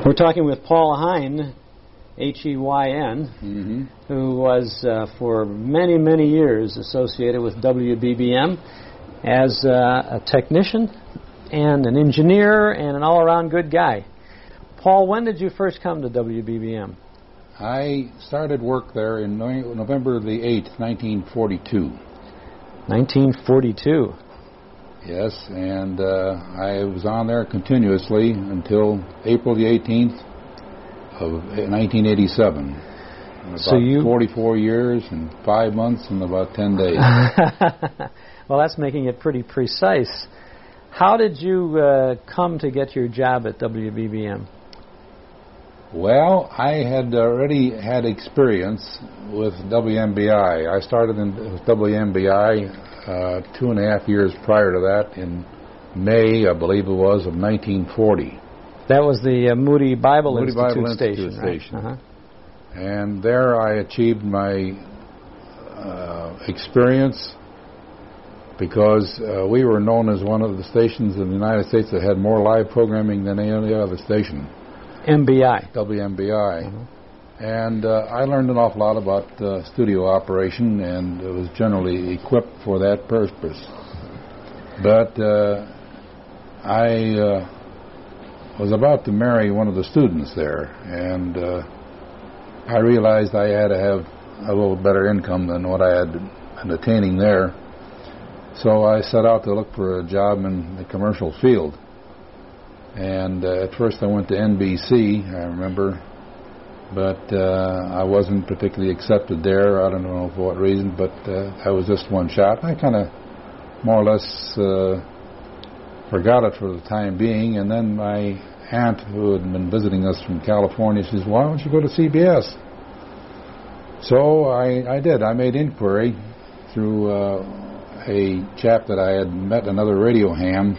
We're talking with Paul Hein, Heyn, who was for many, many years associated with WBBM as a technician and an engineer and an all-around good guy. Paul, when did you first come to WBBM? I started work there in November the 8th, 1942. 1942. Yes, and I was on there continuously until April the 18th of 1987. So you 44 years and 5 months and about 10 days. Well, that's making it pretty precise. How did you come to get your job at WBBM? Well, I had already had experience with WMBI. I started with WMBI 2.5 years prior to that in May, I believe it was, of 1940. That was the Moody Bible Institute station. Right? Uh-huh. And there I achieved my experience because we were known as one of the stations in the United States that had more live programming than any other station. MBI. WMBI. And I learned an awful lot about studio operation, and it was generally equipped for that purpose. But I was about to marry one of the students there, and I realized I had to have a little better income than what I had been attaining there. So I set out to look for a job in the commercial field. And at first I went to NBC, I remember, but I wasn't particularly accepted there. I don't know for what reason, but that was just one shot. I kind of more or less forgot it for the time being, and then my aunt, who had been visiting us from California, says, "Why don't you go to CBS?" So I did. I made inquiry through a chap that I had met, another radio ham.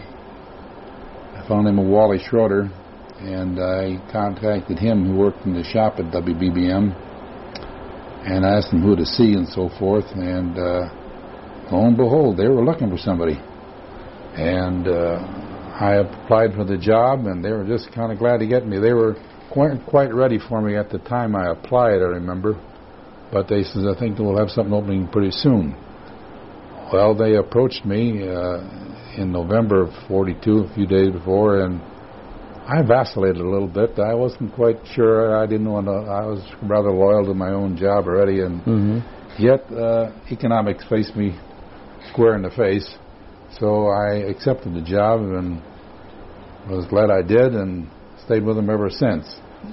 I found him, Wally Schroeder, and I contacted him, who worked in the shop at WBBM, and asked him who to see and so forth, and lo and behold, they were looking for somebody. And I applied for the job, and they were just kind of glad to get me. They were quite ready for me at the time I applied, I remember, but they said, "I think we'll have something opening pretty soon." Well, they approached me in November of 42, a few days before, and I vacillated a little bit. I wasn't quite sure. I didn't want to. I was rather loyal to my own job already, and yet economics faced me square in the face. So I accepted the job and was glad I did, and stayed with them ever since.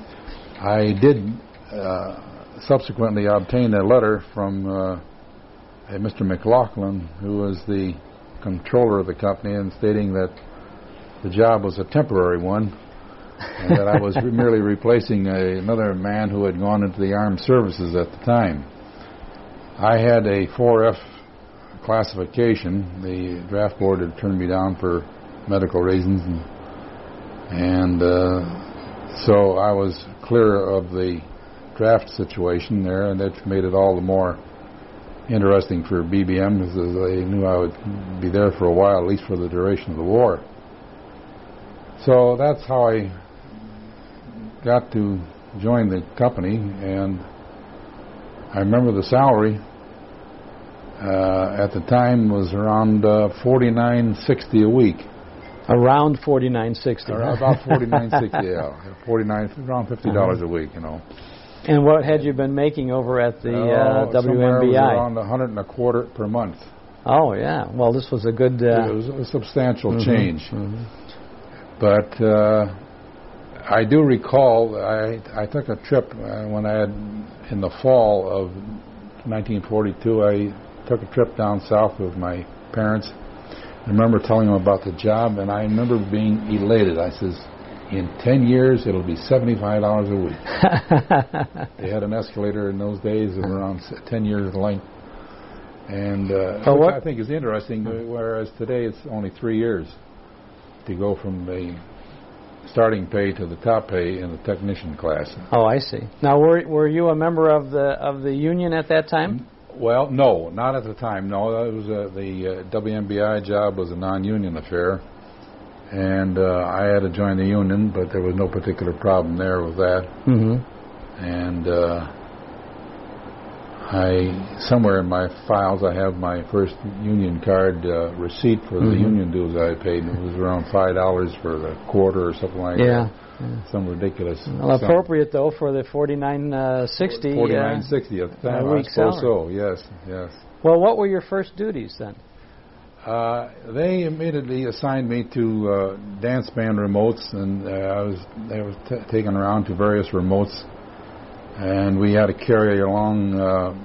I did subsequently obtain a letter from Mr. McLaughlin, who was the controller of the company, and stating that the job was a temporary one, and that I was merely replacing another man who had gone into the armed services at the time. I had a 4F classification. The draft board had turned me down for medical reasons, and so I was clear of the draft situation there, and that made it all the more interesting for BBM, because they knew I would be there for a while, at least for the duration of the war. So that's how I got to join the company, and I remember the salary at the time was around $49.60 a week. Around $49.60. About $49.60, yeah, around $50 a week, you know. And what had you been making over at the WMBI? Around $125 per month. Oh yeah, well this was a good. It was a substantial change. But I do recall I took a trip when I had, in the fall of 1942. I took a trip down south with my parents. I remember telling them about the job, and I remember being elated. I says, "In 10 years, it'll be $75 a week." They had an escalator in those days of around 10 years length. And which I think is interesting, whereas today it's only 3 years to go from the starting pay to the top pay in the technician class. Oh, I see. Now, were you a member of the union at that time? Well, no, not at the time. No, that was the WMBI job was a non-union affair. and I had to join the union, but there was no particular problem there with that. And somewhere in my files, I have my first union card receipt for the union dues I paid. It was around $5 for the quarter or something like that. Some ridiculous. Well, appropriate though for the $49.60. $49.60 at the time. I suppose so. Yes. Well, what were your first duties then? They immediately assigned me to dance band remotes, and I was taken around to various remotes, and we had to carry along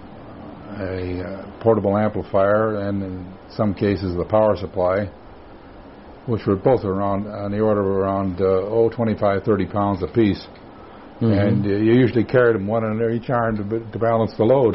a portable amplifier, and in some cases the power supply, which were both around on the order of around 25, 30 pounds apiece. And you usually carried them one under each arm to balance the load.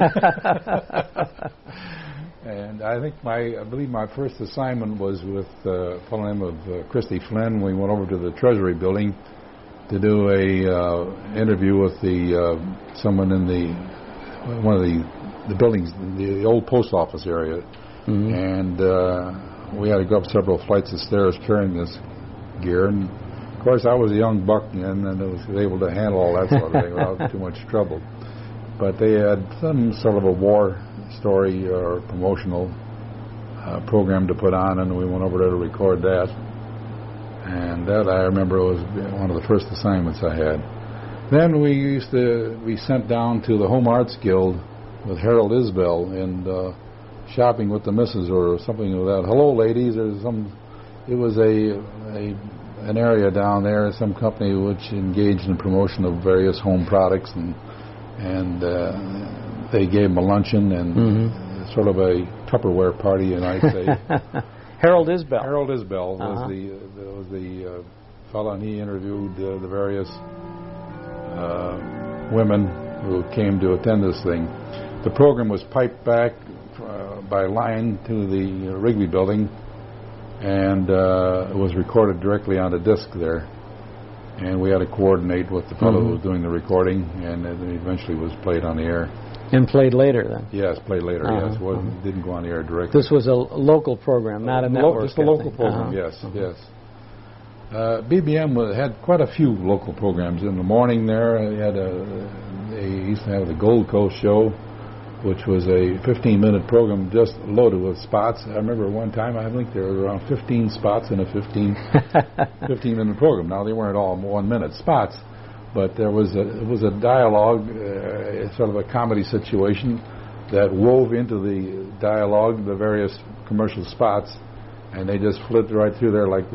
And I believe my first assignment was with a fellow named of Christy Flynn. We went over to the Treasury building to do a interview with someone in one of the buildings, the old post office area, and we had to go up several flights of stairs carrying this gear. And of course, I was a young buck then, and I was able to handle all that sort of thing without too much trouble. But they had some sort of a war story or promotional program to put on, and we went over there to record that. And that, I remember, was one of the first assignments I had. Then we used to be sent down to the Home Arts Guild with Harold Isbell and shopping with the missus or something like that. Hello, ladies. It was an area down there, some company which engaged in promotion of various home products, and they gave them a luncheon and sort of a Tupperware party, and I'd say. Harold Isbell. Harold Isbell was the fellow, and he interviewed the various women who came to attend this thing. The program was piped back by line to the Wrigley building, and it was recorded directly on a disc there. And we had to coordinate with the fellow who was doing the recording, and it eventually was played on the air. And played later then? Yes, played later, yes. It didn't go on the air directly. This was a local program, not a network? Just a local program, yes. BBM had quite a few local programs. In the morning there, they used to have the Gold Coast Show, which was a 15-minute program just loaded with spots. I remember one time, I think there were around 15 spots in a 15-minute program. Now, they weren't all 1-minute spots, but it was a dialogue, sort of a comedy situation that wove into the dialogue the various commercial spots, and they just flipped right through there like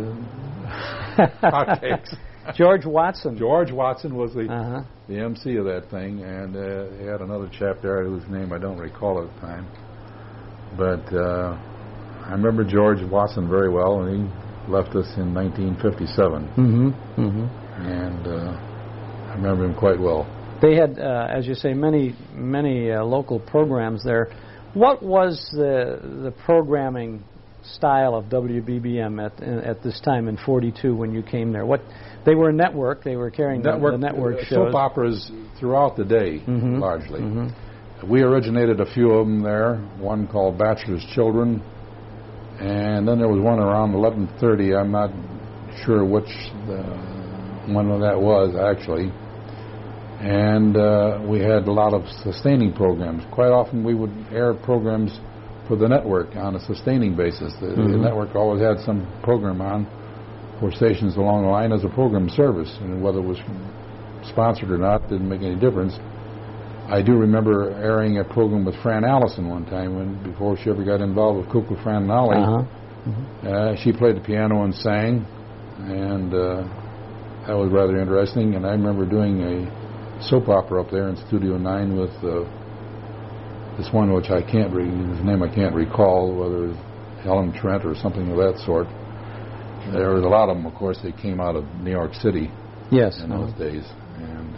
hotcakes. George Watson. George Watson was the MC of that thing, and he had another chap there whose name I don't recall at the time. But I remember George Watson very well, and he left us in 1957. And I remember him quite well. They had, as you say, many local programs there. What was the programming style of WBBM at this time in '42 when you came there? They were a network. They were carrying the network shows. Soap operas throughout the day, largely. We originated a few of them there. One called Bachelor's Children, and then there was one around 11:30. I'm not sure which one that was actually. And we had a lot of sustaining programs. Quite often we would air programs for the network on a sustaining basis. The network always had some program on for stations along the line as a program service, and whether it was sponsored or not didn't make any difference. I do remember airing a program with Fran Allison one time before she ever got involved with Cuckoo Fran and Ollie. She played the piano and sang, and that was rather interesting. And I remember doing a soap opera up there in Studio 9 with this one which his name I can't recall, whether it was Helen Trent or something of that sort. There was a lot of them, of course. They came out of New York City in those days. And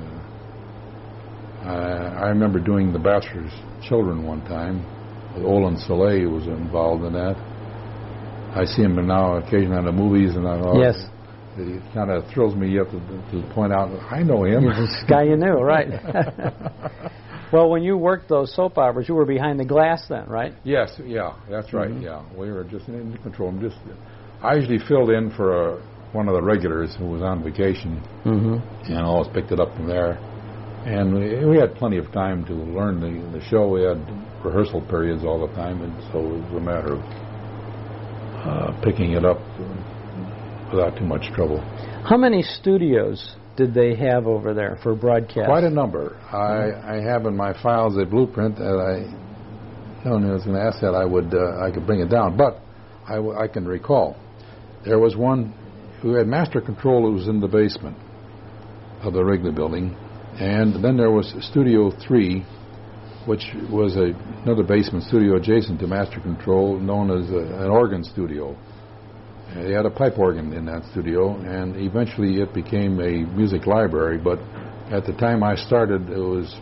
I remember doing The Bachelor's Children one time. Olin Soleil was involved in that. I see him now occasionally in the movies, and it kind of thrills me up to point out, I know him. This guy you knew, right. Well, when you worked those soap operas, you were behind the glass then, right? Yes, that's right, We were just in control. I usually filled in for one of the regulars who was on vacation, and always picked it up from there. And we had plenty of time to learn the show. We had rehearsal periods all the time, and so it was a matter of picking it up without too much trouble. How many studios did they have over there for broadcast? Quite a number. I have in my files a blueprint that I was going to ask that I could bring it down, but I can recall. There was one who had master control who was in the basement of the Wrigley building, and then there was Studio 3, which was another basement studio adjacent to master control, known as an organ studio. They had a pipe organ in that studio, and eventually it became a music library, but at the time I started, it was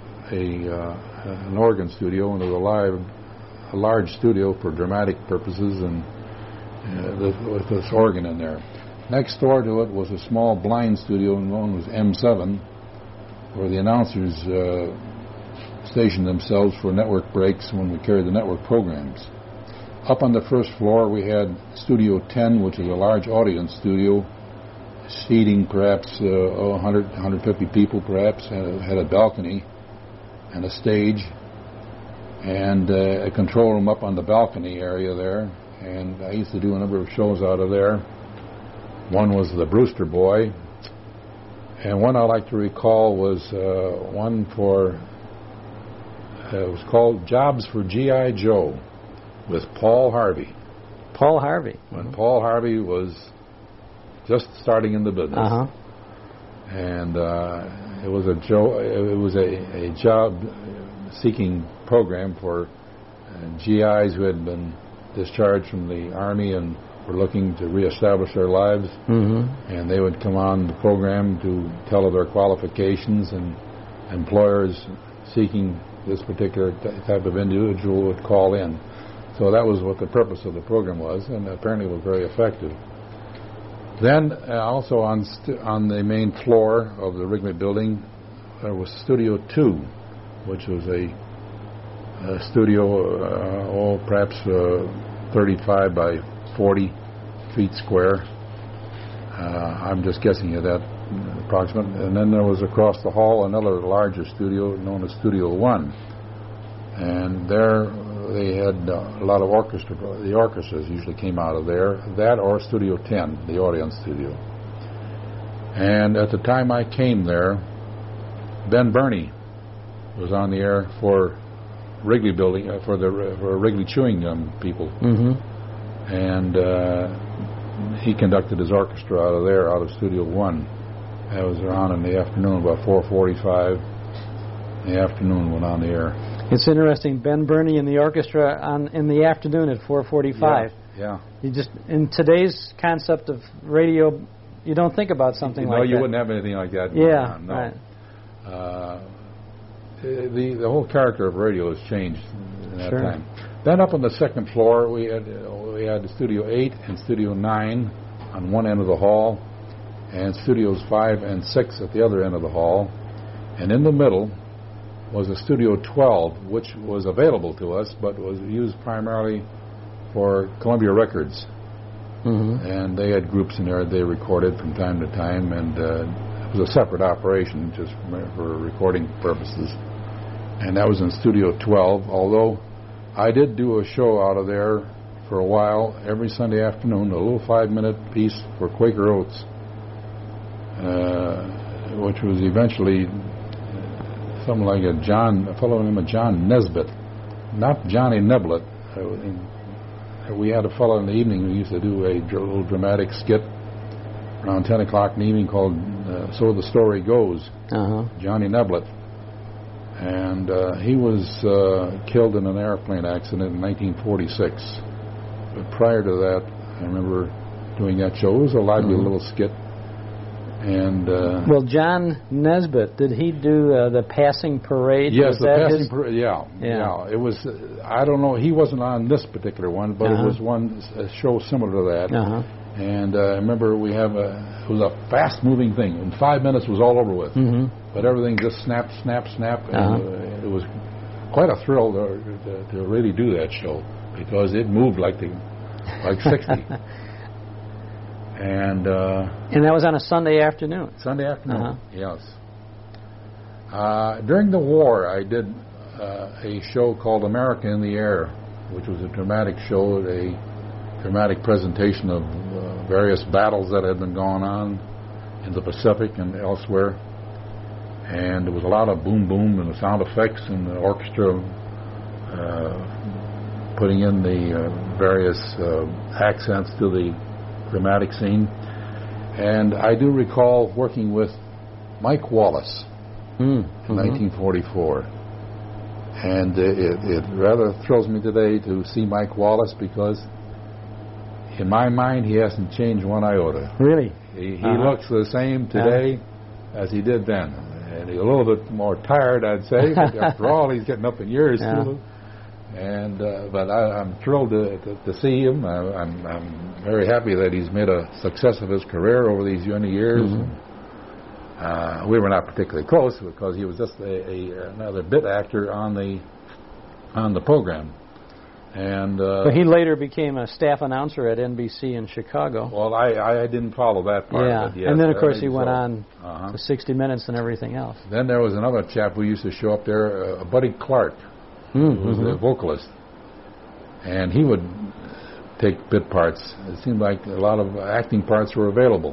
an organ studio, and it was a large studio for dramatic purposes, and with this organ in there. Next door to it was a small blind studio known as M7, where the announcers stationed themselves for network breaks when we carried the network programs. Up on the first floor we had Studio 10, which is a large audience studio, seating perhaps 100, 150 people perhaps, and it had a balcony and a stage and a control room up on the balcony area there, and I used to do a number of shows out of there. One was the Brewster Boy, and one I like to recall was one for, it was called Jobs for G.I. Joe, with Paul Harvey. Paul Harvey. When Paul Harvey was just starting in the business. And it was a job-seeking program for GIs who had been discharged from the Army and were looking to reestablish their lives. And they would come on the program to tell of their qualifications, and employers seeking this particular type of individual would call in. So that was what the purpose of the program was, and apparently it was very effective. Then also on the main floor of the Wrigley building, there was Studio 2, which was a studio, perhaps 35 by 40 feet square. I'm just guessing at that approximate. And then there was across the hall another larger studio known as Studio 1. And there they had a lot of orchestra. The orchestras usually came out of there. That or Studio 10, the audience studio. And at the time I came there, Ben Burney was on the air for Wrigley building, for Wrigley Chewing Gum people. And he conducted his orchestra out of there, out of Studio 1. That was on in the afternoon, about 4:45 in the afternoon, went on the air. It's interesting, Ben Burney and the orchestra in the afternoon at 4:45. Yeah. You just, in today's concept of radio, you don't think about something like that. No, you wouldn't have anything like that. Yeah, no. Right. The whole character of radio has changed in that time. Then up on the second floor, we had Studio 8 and Studio 9 on one end of the hall, and Studios 5 and 6 at the other end of the hall. And in the middle was a Studio 12, which was available to us, but was used primarily for Columbia Records. And they had groups in there they recorded from time to time, and it was a separate operation just for recording purposes. And that was in Studio 12, although I did do a show out of there for a while, every Sunday afternoon, a little 5-minute piece for Quaker Oats, which was eventually something like a fellow named John Nesbitt, not Johnny Neblett. We had a fellow in the evening who used to do a little dramatic skit around 10 o'clock in the evening called So the Story Goes, Johnny Neblett. And he was killed in an airplane accident in 1946. But prior to that, I remember doing that show. It was a lively little skit. And well, John Nesbitt, did he do the Passing Parade? Yes, the Passing Parade. Yeah. It was. I don't know. He wasn't on this particular one, but it was a show similar to that. And I remember it was a fast-moving thing. In 5 minutes, it was all over with. But everything just snap, snap, snap. And it was quite a thrill to really do that show, because it moved like 60. And that was on a Sunday afternoon. Sunday afternoon, yes. During the war, I did a show called America in the Air, which was a dramatic show, a dramatic presentation of various battles that had been going on in the Pacific and elsewhere. And there was a lot of boom boom and the sound effects and the orchestra putting in the various accents to the dramatic scene. And I do recall working with Mike Wallace in 1944. And it rather thrills me today to see Mike Wallace, because in my mind he hasn't changed one iota. Really? He looks the same today as he did then. And he's a little bit more tired, I'd say, but after all, he's getting up in years too. And but I'm thrilled to see him. I'm very happy that he's made a success of his career over these many years. We were not particularly close because he was just another bit actor on the program. And but he later became a staff announcer at NBC in Chicago. Well, I didn't follow that part. Yeah, of it, yes, and then of course he went on to 60 Minutes and everything else. Then there was another chap who used to show up there, Buddy Clark, who was the vocalist, and he would take bit parts. It seemed like a lot of acting parts were available.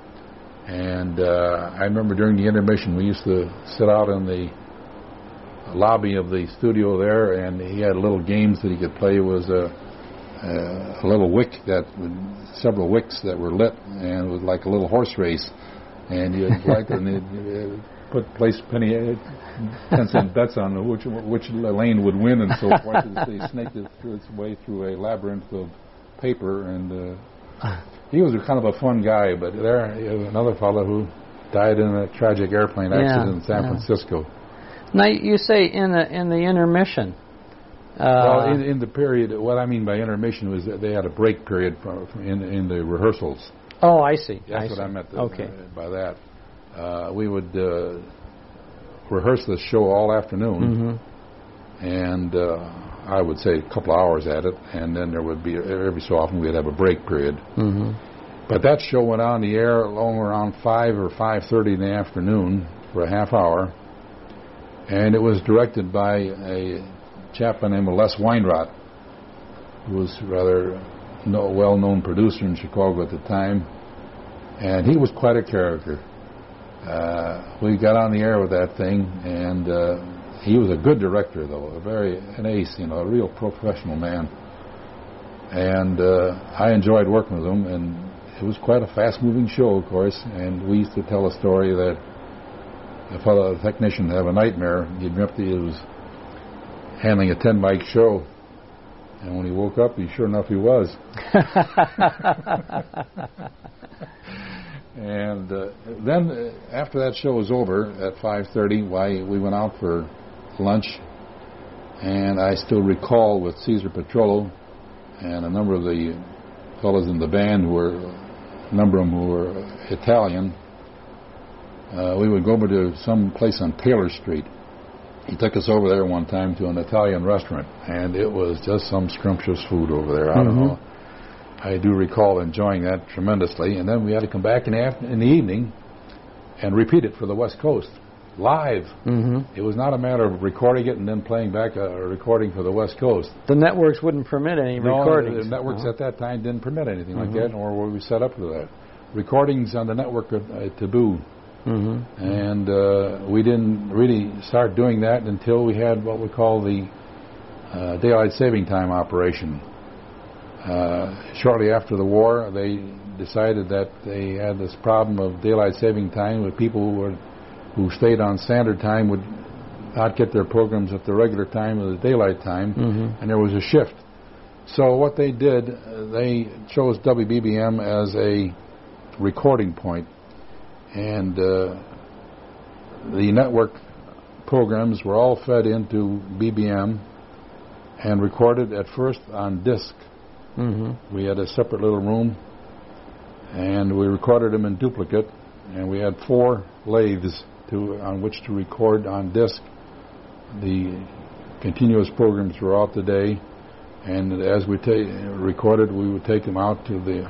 And I remember during the intermission we used to sit out in the lobby of the studio there, and he had little games that he could play. It was a little wick several wicks that were lit, and it was like a little horse race. And you'd like and place penny 10-cent bets on which lane would win, and so forth. They snaked it through its way through a labyrinth of paper, and he was kind of a fun guy. But there was another fellow who died in a tragic airplane accident in San Francisco. Now you say in the intermission. Well, in the period, what I mean by intermission was that they had a break period in the rehearsals. Oh, I see. That's what I meant by that. We would rehearse the show all afternoon, and I would say a couple of hours at it, and then there would be, every so often, we'd have a break period. But that show went on the air around 5 or 5:30 in the afternoon for a half hour, and it was directed by a chap by the name of Les Weinrot, who was a rather well-known producer in Chicago at the time, and he was quite a character. We got on the air with that thing, and he was a good director, though, an ace, a real professional man. And I enjoyed working with him, and it was quite a fast-moving show, of course, and we used to tell a story that a fellow technician had a nightmare. He dreamt he was handling a 10-mic show, and when he woke up, sure enough, he was. And then after that show was over at 5:30, we went out for lunch, and I still recall with Cesar Petrollo and a number of the fellows in the band a number of them who were Italian. We would go over to some place on Taylor Street. He took us over there one time to an Italian restaurant, and it was just some scrumptious food over there. I don't know. I do recall enjoying that tremendously. And then we had to come back in the evening and repeat it for the West Coast, live. It was not a matter of recording it and then playing back a recording for the West Coast. The networks wouldn't permit any recordings. The networks at that time didn't permit anything like that, nor were we set up for that. Recordings on the network are taboo. And we didn't really start doing that until we had what we call the Daylight Saving Time operation. Shortly after the war, they decided that they had this problem of Daylight Saving Time, with people who stayed on Standard Time would not get their programs at the regular time of the Daylight Time, and there was a shift. So what they did, they chose WBBM as a recording point. And the network programs were all fed into BBM and recorded at first on disc. We had a separate little room, and we recorded them in duplicate, and we had 4 lathes on which to record on disc. The continuous programs throughout the day, and as we recorded, we would take them out to the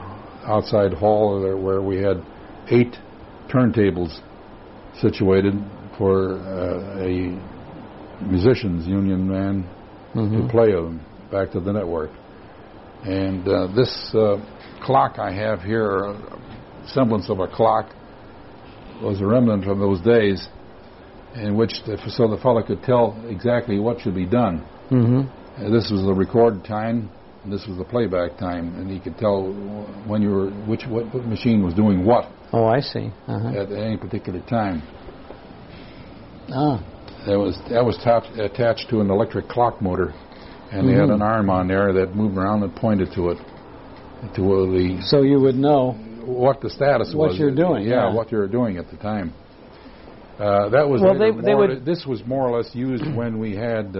outside hall where we had 8 turntables situated for a musicians union man to play them back to the network. And this clock I have here, a semblance of a clock, was a remnant from those days, in which so the fellow could tell exactly what should be done. This was the record time, and this was the playback time, and he could tell when you were what machine was doing what. Oh, I see. At any particular time. Ah. That was attached to an electric clock motor, and they had an arm on there that moved around and pointed to it, to the. So you would know what the status was. What you're doing. Yeah, what you were doing at the time. That was. Well, they would. This was more or less used when we had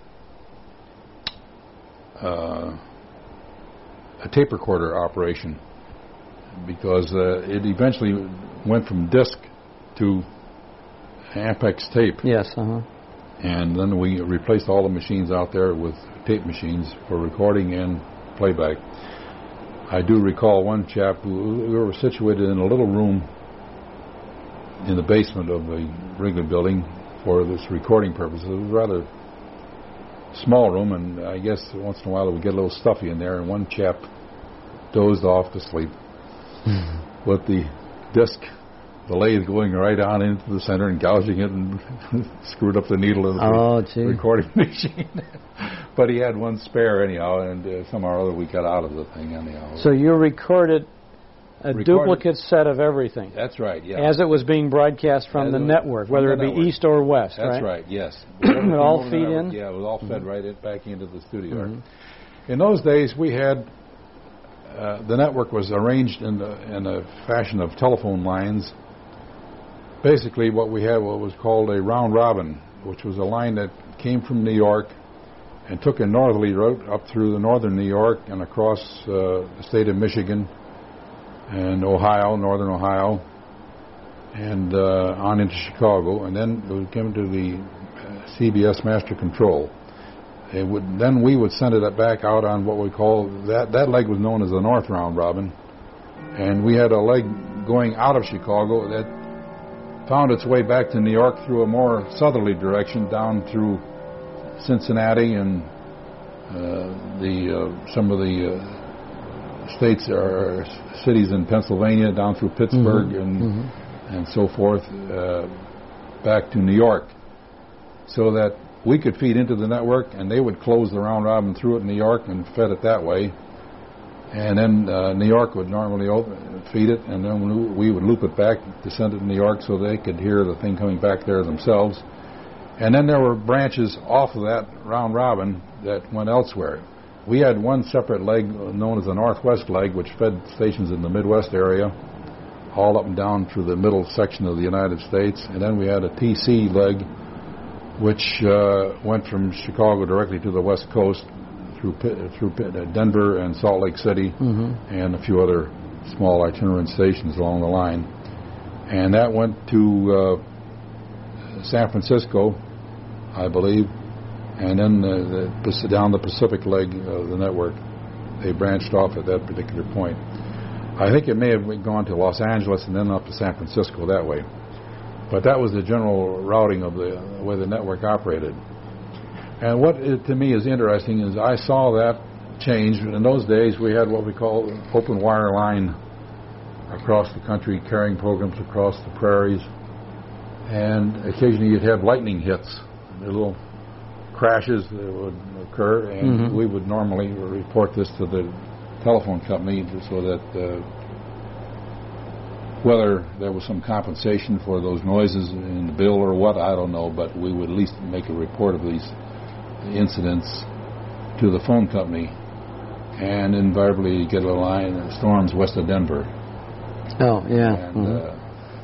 a tape recorder operation, because it eventually went from disc to Ampex tape. Yes. And then we replaced all the machines out there with tape machines for recording and playback. I do recall one chap we were situated in a little room in the basement of the Wrigley building for this recording purpose. It was a rather small room, and I guess once in a while it would get a little stuffy in there, and one chap dozed off to sleep with the disc, the lathe going right on into the center and gouging it and screwed up the needle of the recording machine. But he had one spare anyhow, and somehow or other we got out of the thing anyhow. So you recorded a duplicate set of everything. That's right, yeah. As it was being broadcast from the network, whether it be east or west, right? That's right, yes. It all feed in? Yeah, it was all fed back into the studio. In those days, we had, the network was arranged in a fashion of telephone lines. Basically, what we had was called a round robin, which was a line that came from New York and took a northerly route up through the northern New York and across the state of Michigan and Ohio, northern Ohio, and on into Chicago, and then it would come to the CBS Master Control. Then we would send it back out on what we call, that leg was known as the North Round Robin, and we had a leg going out of Chicago that found its way back to New York through a more southerly direction down through Cincinnati and some of the states or cities in Pennsylvania, down through Pittsburgh and so forth, back to New York, so that we could feed into the network, and they would close the round robin through it in New York and fed it that way. And then New York would normally feed it, and then we would loop it back to send it to New York so they could hear the thing coming back there themselves. And then there were branches off of that round robin that went elsewhere. We had one separate leg known as the Northwest leg, which fed stations in the Midwest area, all up and down through the middle section of the United States. And then we had a TC leg, which went from Chicago directly to the West Coast through Denver and Salt Lake City and a few other small itinerant stations along the line. And that went to San Francisco, I believe, and then down the Pacific leg of the network. They branched off at that particular point. I think it may have gone to Los Angeles and then up to San Francisco that way. But that was the general routing of the way the network operated. And what to me is interesting is I saw that change. In those days, we had what we call open wire line across the country, carrying programs across the prairies. And occasionally you'd have lightning hits, little crashes that would occur, and we would normally report this to the telephone company so that whether there was some compensation for those noises in the bill or what, I don't know, but we would at least make a report of these incidents to the phone company, and invariably get a line, storms west of Denver. Oh, yeah. And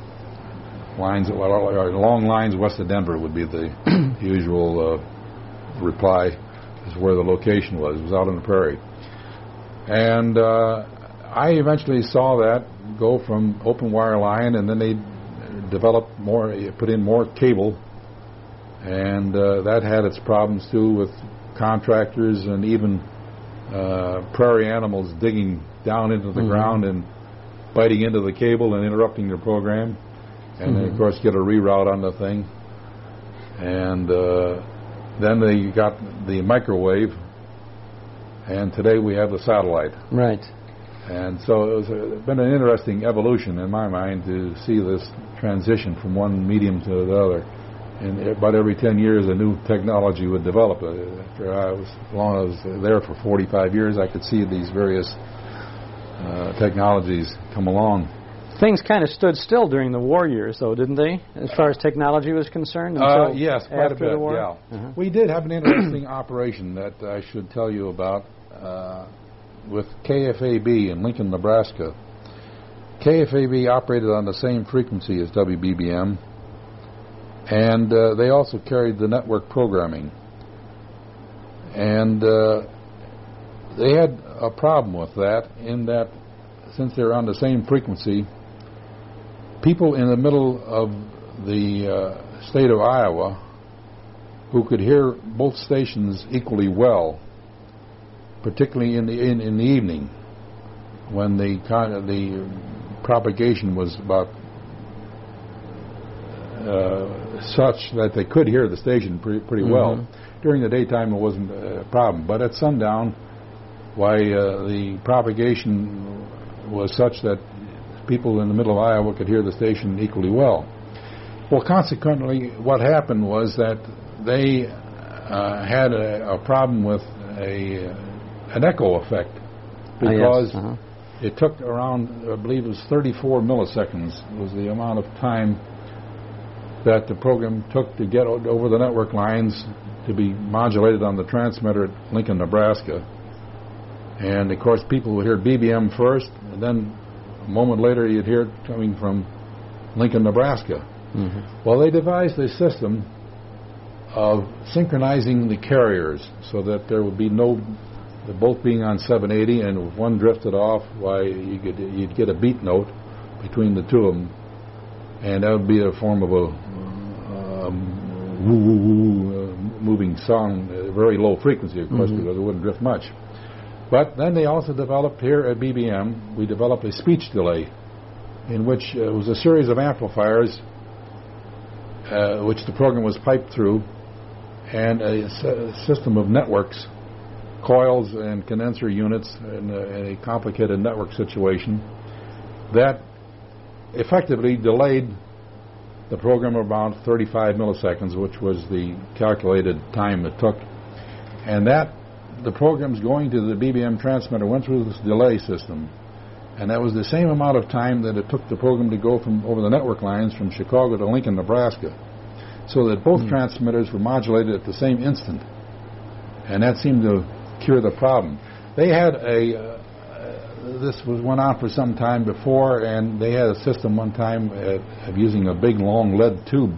long lines west of Denver would be the usual reply as where the location was. It was out on the prairie. And I eventually saw that go from open wire line, and then they developed more, put in more cable, and that had its problems too with contractors and even prairie animals digging down into the ground and biting into the cable and interrupting the program. And then, of course, get a reroute on the thing. And then they got the microwave, and today we have the satellite. Right. And so it's been an interesting evolution in my mind to see this transition from one medium to the other. And about every 10 years, a new technology would develop. After as long as I was there for 45 years, I could see these various technologies come along. Things kind of stood still during the war years, though, didn't they, as far as technology was concerned? Yes, quite a bit, the war? yeah. We did have an interesting operation that I should tell you about with KFAB in Lincoln, Nebraska. KFAB operated on the same frequency as WBBM, and they also carried the network programming. And they had a problem with that in that since they're on the same frequency, people in the middle of the state of Iowa who could hear both stations equally well, particularly in the evening when the propagation was about such that they could hear the station pretty well. During the daytime it wasn't a problem, but at sundown, the propagation was such that people in the middle of Iowa could hear the station equally well. Well, consequently, what happened was that they had a problem with an echo effect because it took around, I believe it was 34 milliseconds was the amount of time that the program took to get over the network lines to be modulated on the transmitter at Lincoln, Nebraska. And, of course, people would hear BBM first, and then a moment later you'd hear it coming from Lincoln, Nebraska. Well, they devised a system of synchronizing the carriers so that there would be both being on 780, and if one drifted off, you'd get a beat note between the two of them, and that would be a form of a moving song, very low frequency, of course, because it wouldn't drift much. But then they also developed here at BBM, we developed a speech delay in which it was a series of amplifiers which the program was piped through, and a system of networks, coils and condenser units in a complicated network situation that effectively delayed the program about 35 milliseconds, which was the calculated time it took. And the programs going to the BBM transmitter went through this delay system, and that was the same amount of time that it took the program to go from over the network lines from Chicago to Lincoln, Nebraska, so that both transmitters were modulated at the same instant, and that seemed to cure the problem. They had this went on for some time before, and they had a system one time of using a big long lead tube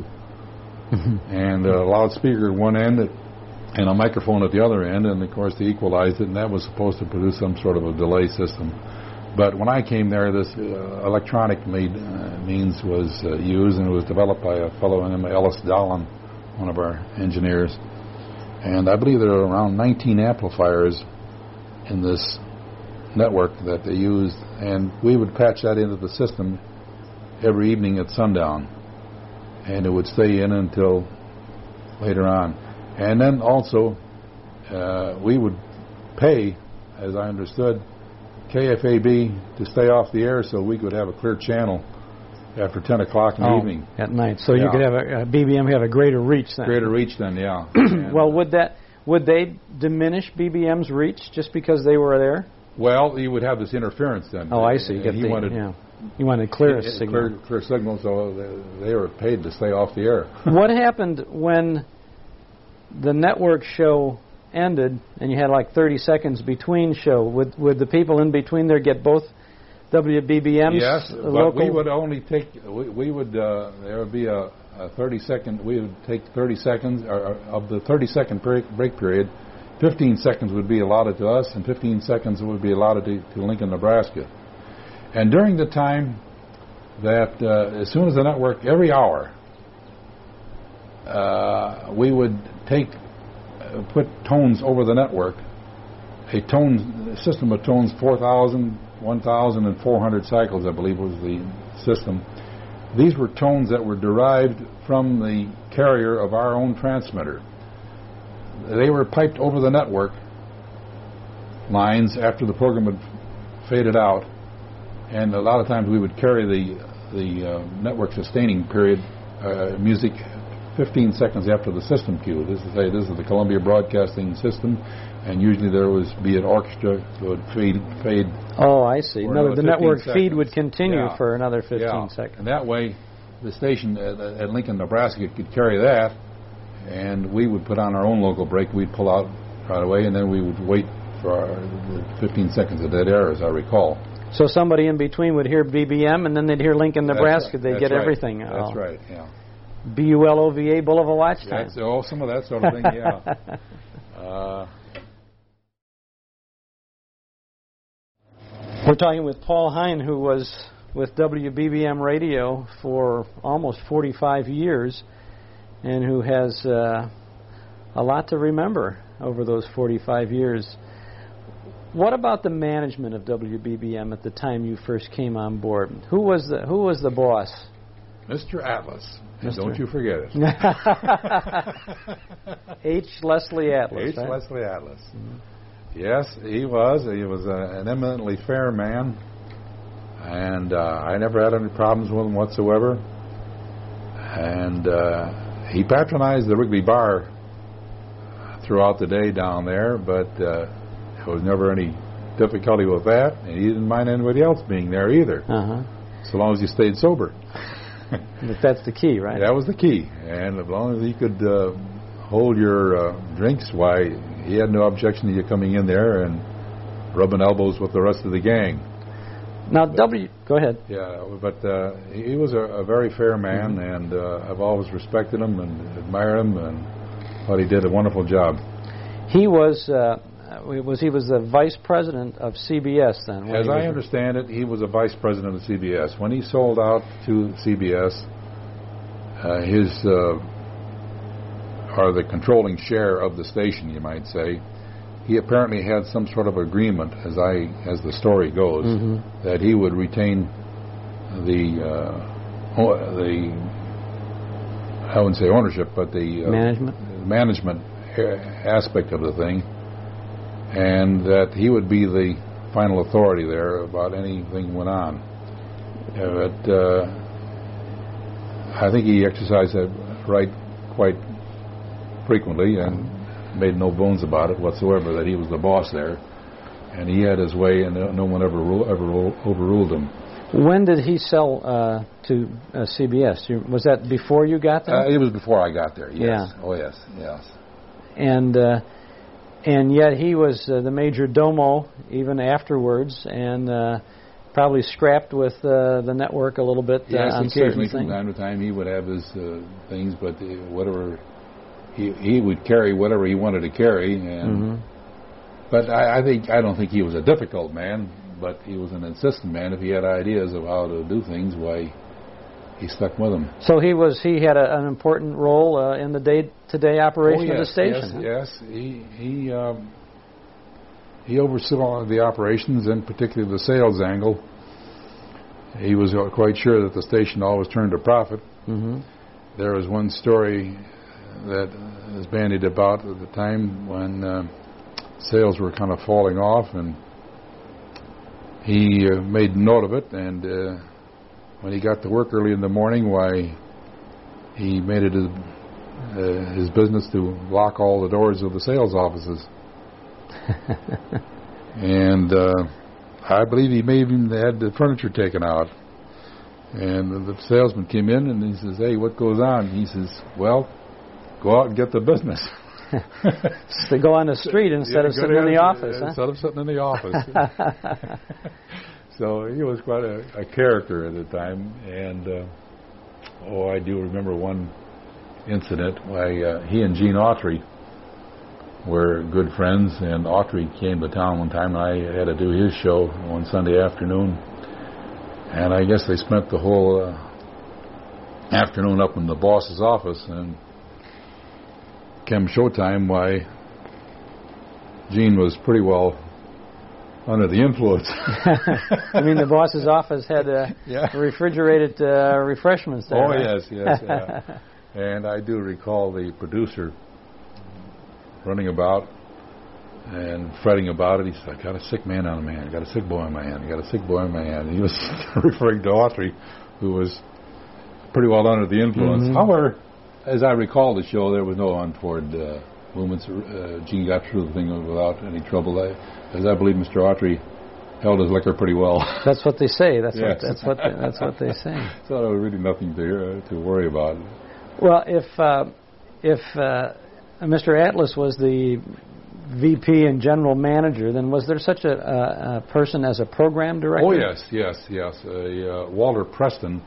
and a loudspeaker at one end and a microphone at the other end, and of course they equalized it, and that was supposed to produce some sort of a delay system. But when I came there, this electronic means was used, and it was developed by a fellow named Ellis Dallin, one of our engineers. And I believe there are around 19 amplifiers in this network that they used, and we would patch that into the system every evening at sundown, and it would stay in until later on. And then also we would pay, as I understood, KFAB to stay off the air so we could have a clear channel after 10 o'clock in the evening. At night. So you could have a BBM have a greater reach then. Greater reach then, yeah. Well, would they diminish BBM's reach just because they were there? Well, you would have this interference then. Oh, I see. You wanted clear signal. Clear signal, so they were paid to stay off the air. What happened when the network show ended and you had like 30 seconds between show? Would the people in between there get both WBBMs? Yes, but we would only take, we would, there would be a 30-second, we would take 30 seconds, or of the 30-second break period, 15 seconds would be allotted to us, and 15 seconds would be allotted to Lincoln, Nebraska. And during the time that, as soon as the network, every hour, we would put tones over the network, a system of tones 4,000, 1,400 cycles, I believe, was the system. These were tones that were derived from the carrier of our own transmitter. They were piped over the network lines after the program had faded out, and a lot of times we would carry the network sustaining period music 15 seconds after the system cue. This is the Columbia Broadcasting System, and usually there would be an orchestra that would fade. Oh, I see. No, the network seconds. Feed would continue for another 15 seconds. And that way, the station at Lincoln, Nebraska could carry that, and we would put on our own local break. We'd pull out right away, and then we would wait for our 15 seconds of dead air, as I recall. So somebody in between would hear BBM, and then they'd hear Lincoln, Nebraska. They'd get everything. That's right, yeah. BULOVA, Bull of a Watch Time. Some of that sort of thing, yeah. We're talking with Paul Hein, who was with WBBM Radio for almost 45 years, and who has a lot to remember over those 45 years. What about the management of WBBM at the time you first came on board? Who was the boss? Mr. Atlas. And don't you forget it. H. Leslie Atlas. H. Right? Leslie Atlas. Mm-hmm. Yes, he was. He was an eminently fair man, and I never had any problems with him whatsoever. And he patronized the Wrigley Bar throughout the day down there, but there was never any difficulty with that, and he didn't mind anybody else being there either, so long as you stayed sober. But that's the key, right? That was the key, and as long as he could hold your drinks, why, he had no objection to you coming in there and rubbing elbows with the rest of the gang. Now, go ahead. Yeah, but he was a very fair man, and I've always respected him and admired him, and thought he did a wonderful job. He was the vice president of CBS then? As I understand it, he was a vice president of CBS. When he sold out to CBS, or the controlling share of the station, you might say, he apparently had some sort of agreement, as the story goes, that he would retain the I wouldn't say ownership, but the management aspect of the thing, and that he would be the final authority there about anything went on. But I think he exercised that right quite frequently and made no bones about it whatsoever, that he was the boss there, and he had his way, and no one ever overruled him. When did he sell to CBS? Was that before you got there? It was before I got there, yes. Yeah. Oh, yes. And yet he was the major domo even afterwards, and probably scrapped with the network a little bit on certain things. From time to time he would have his things, but whatever he would carry whatever he wanted to carry. And but I don't think he was a difficult man, but he was an insistent man. If he had ideas of how to do things, why, he stuck with them. So he had an important role in the day-to-day operation of the station. Yes. He oversaw the operations, and particularly the sales angle. He was quite sure that the station always turned a profit. There was one story that was bandied about at the time when sales were kind of falling off, and he made note of it, and when he got to work early in the morning, why, he made it his business to lock all the doors of the sales offices. And I believe he may even had the furniture taken out. And the salesman came in and he says, "Hey, what goes on?" And he says, "Well, go out and get the business." To go on the street instead of sitting in the office. Instead of sitting in the office. So he was quite a character at the time. And I do remember one incident why he and Gene Autry were good friends, and Autry came to town one time, and I had to do his show one Sunday afternoon, and I guess they spent the whole afternoon up in the boss's office, and came showtime, why, Gene was pretty well under the influence. I mean, the boss's office had refrigerated refreshments there. Oh, right? yes. Yeah. And I do recall the producer running about and fretting about it. He said, I got a sick man on my hand. I got a sick boy on my hand. I got a sick boy on my hand. And he was referring to Autry, who was pretty well under the influence. Mm-hmm. However, as I recall the show, there was no untoward movements. Gene got through the thing without any trouble. As I believe Mr. Autry held his liquor pretty well. That's what they say. That's yes. what they say. So there was really nothing to worry about. Well, if Mr. Atlas was the VP and general manager, then was there such a person as a program director? Oh, yes. Walter Preston,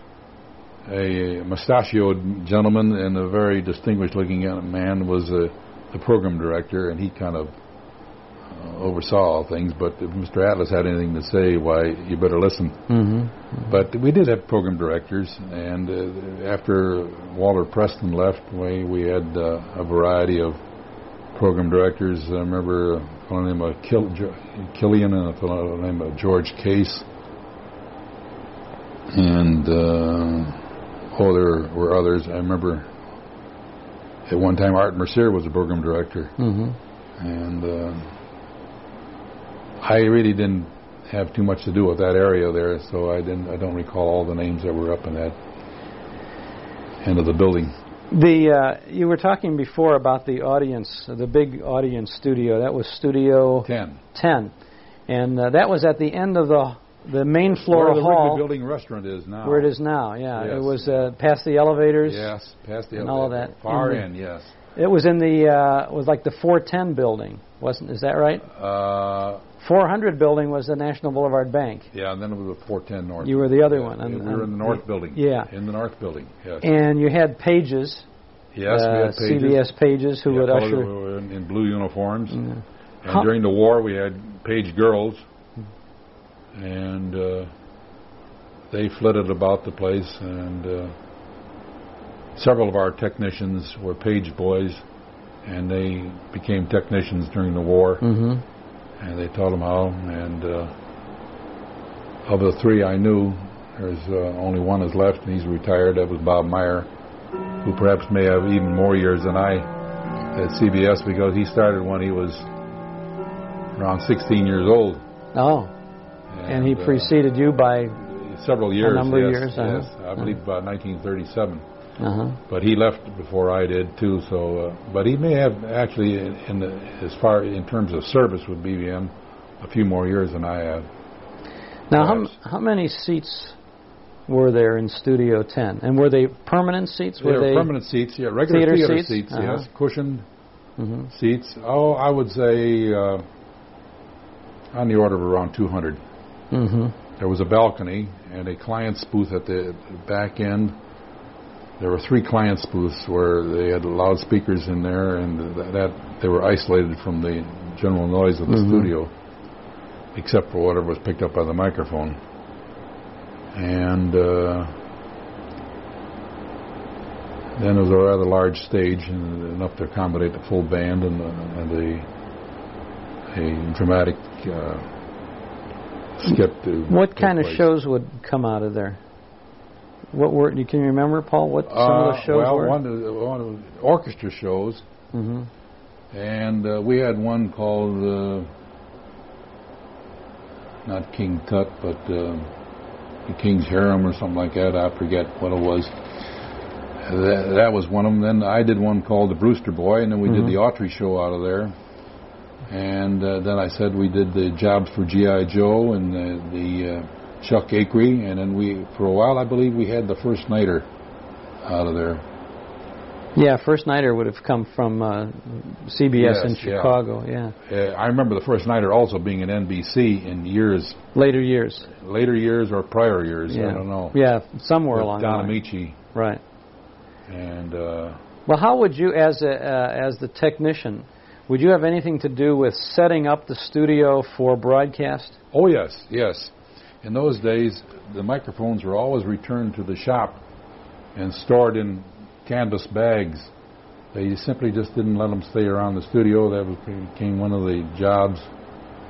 a mustachioed gentleman and a very distinguished-looking man, was the program director, and he kind of oversaw all things. But if Mr. Atlas had anything to say, why, you better listen. Mm-hmm. But we did have program directors, and after Walter Preston left, we had a variety of program directors. I remember a fellow named Killian and a fellow named George Case. And, there were others. I remember at one time Art Mercier was a program director. Mm-hmm. And I really didn't have too much to do with that area there, so I don't recall all the names that were up in that end of the building. You were talking before about the audience, the big audience studio. That was Studio 10. And that was at the end of the main floor where the hall. Wrigley Building restaurant is now. Where it is now, yeah. Yes. It was past the elevators. Yes, past the elevators. And all of that. Far in, yes. It was in the, was like the 410 building, wasn't? Is that right? 400 building was the National Boulevard Bank. Yeah, and then it was the 410 North. You were the other one. We were in the North building. Yeah. In the North building, yes. And you had Pages. Yes, we had Pages. CBS Pages, who would usher. Were in blue uniforms. Mm. And during the war, we had Page girls. And they flitted about the place. And several of our technicians were Page boys. And they became technicians during the war. Mm-hmm. And they taught them how. And of the three I knew, there's only one is left, and he's retired. That was Bob Meyer, who perhaps may have even more years than I at CBS, because he started when he was around 16 years old. Oh. And he preceded you by several years. A number of years. Yes, I believe about 1937. Uh-huh. But he left before I did too. So, but he may have actually, in terms of service with BBM, a few more years than I have. Now, how many seats were there in Studio 10? And were they permanent seats? They were permanent seats. Yeah, regular theater seats. Uh-huh. Yes, cushioned seats. Oh, I would say on the order of around 200. Mm-hmm. There was a balcony and a client's booth at the back end. There were 3 clients' booths where they had loudspeakers in there, and that they were isolated from the general noise of the studio, except for whatever was picked up by the microphone. And then there was a rather large stage, and enough to accommodate the full band and a dramatic skit. What kind of shows would come out of there? What were? Can you remember, Paul? What some of the shows were? One of the orchestra shows, and we had one called not King Tut, but the King's Harem or something like that. I forget what it was. That was one of them. Then I did one called The Brewster Boy, and then we did the Autry show out of there. And then I said we did the Jobs for G.I. Joe and the Chuck Akery, and then for a while, I believe we had the First Nighter out of there. Yeah, First Nighter would have come from CBS in Chicago. Yeah. I remember the First Nighter also being at NBC in later years or prior years. Yeah. I don't know. Yeah, somewhere along Don the line. Amici. Right. And well, how would you, as the technician, would you have anything to do with setting up the studio for broadcast? Oh yes. In those days, the microphones were always returned to the shop and stored in canvas bags. They simply just didn't let them stay around the studio. That became one of the jobs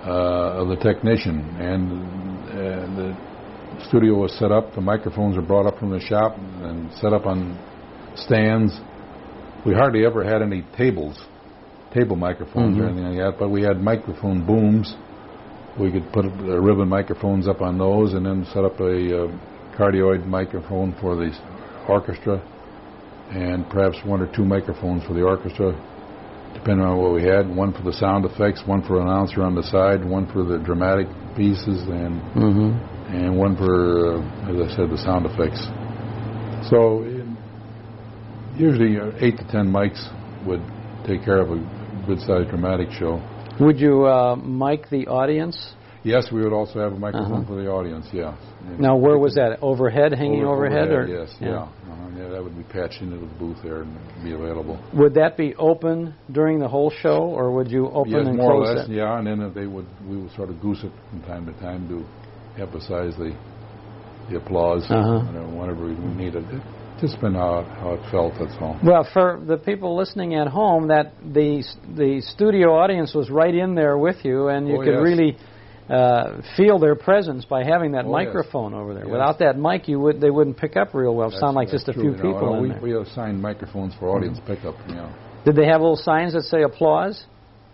of the technician, and the studio was set up. The microphones were brought up from the shop and set up on stands. We hardly ever had any table microphones or anything like that, but we had microphone booms. We could put ribbon microphones up on those, and then set up a cardioid microphone for the orchestra, and perhaps one or two microphones for the orchestra, depending on what we had. One for the sound effects, one for an announcer on the side, one for the dramatic pieces, and one for, as I said, the sound effects. So usually 8 to 10 mics would take care of a good-sized dramatic show. Would you mic the audience? Yes, we would also have a microphone for the audience, yeah. Now, where was that? Overhead, hanging overhead? Or? Yes, yeah. Yeah, that would be patched into the booth there and be available. Would that be open during the whole show, or would you open and more close or less, it? yeah, and then we would sort of goose it from time to time to emphasize the applause whenever we needed it. Just been how it felt, that's all. Well, for the people listening at home, that the studio audience was right in there with you, and you could really feel their presence by having that microphone over there. Yes. Without that mic, they wouldn't pick up real well. Sound like just a few people in there. We assigned microphones for audience pickup. Did they have little signs that say applause?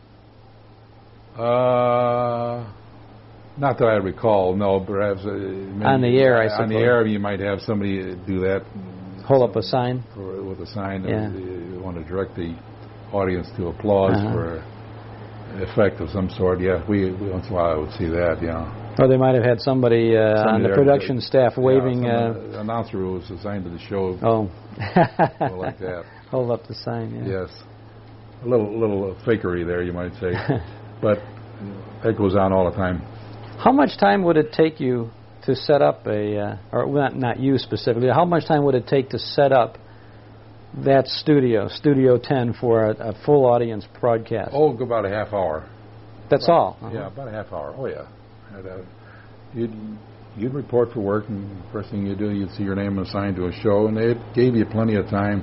Not that I recall. No, perhaps on the air. I suppose on the air you might have somebody do that. Hold up a sign with a sign. You want to direct the audience to applause for effect of some sort. Yeah, we once in a while I would see that. Yeah. Or they might have had somebody on the production staff waving. The announcer who was assigned to the show. Oh. Like that. Hold up the sign. Yeah. Yes. A little fakery there, you might say, but that goes on all the time. How much time would it take you to set up or not you specifically, how much time would it take to set up that Studio 10, for a full audience broadcast? Oh, about a half hour. That's all? Yeah, about a half hour. Oh, yeah. You'd report for work, and the first thing you do, you'd see your name assigned to a show, and it gave you plenty of time.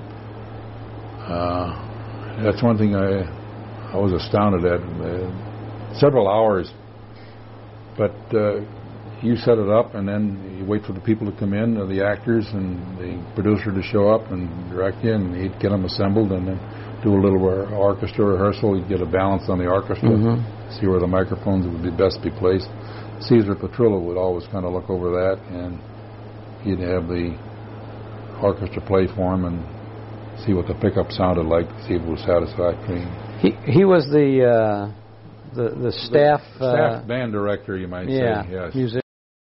That's one thing I was astounded at. Several hours, but you set it up, and then you wait for the people to come in, the actors and the producer to show up and direct you, and he'd get them assembled, and then do a little orchestra rehearsal. You'd get a balance on the orchestra, see where the microphones would be best be placed. Caesar Petrillo would always kind of look over that, and he'd have the orchestra play for him and see what the pickup sounded like, see if it was satisfactory. He was the staff band director, you might say. Yes. Music.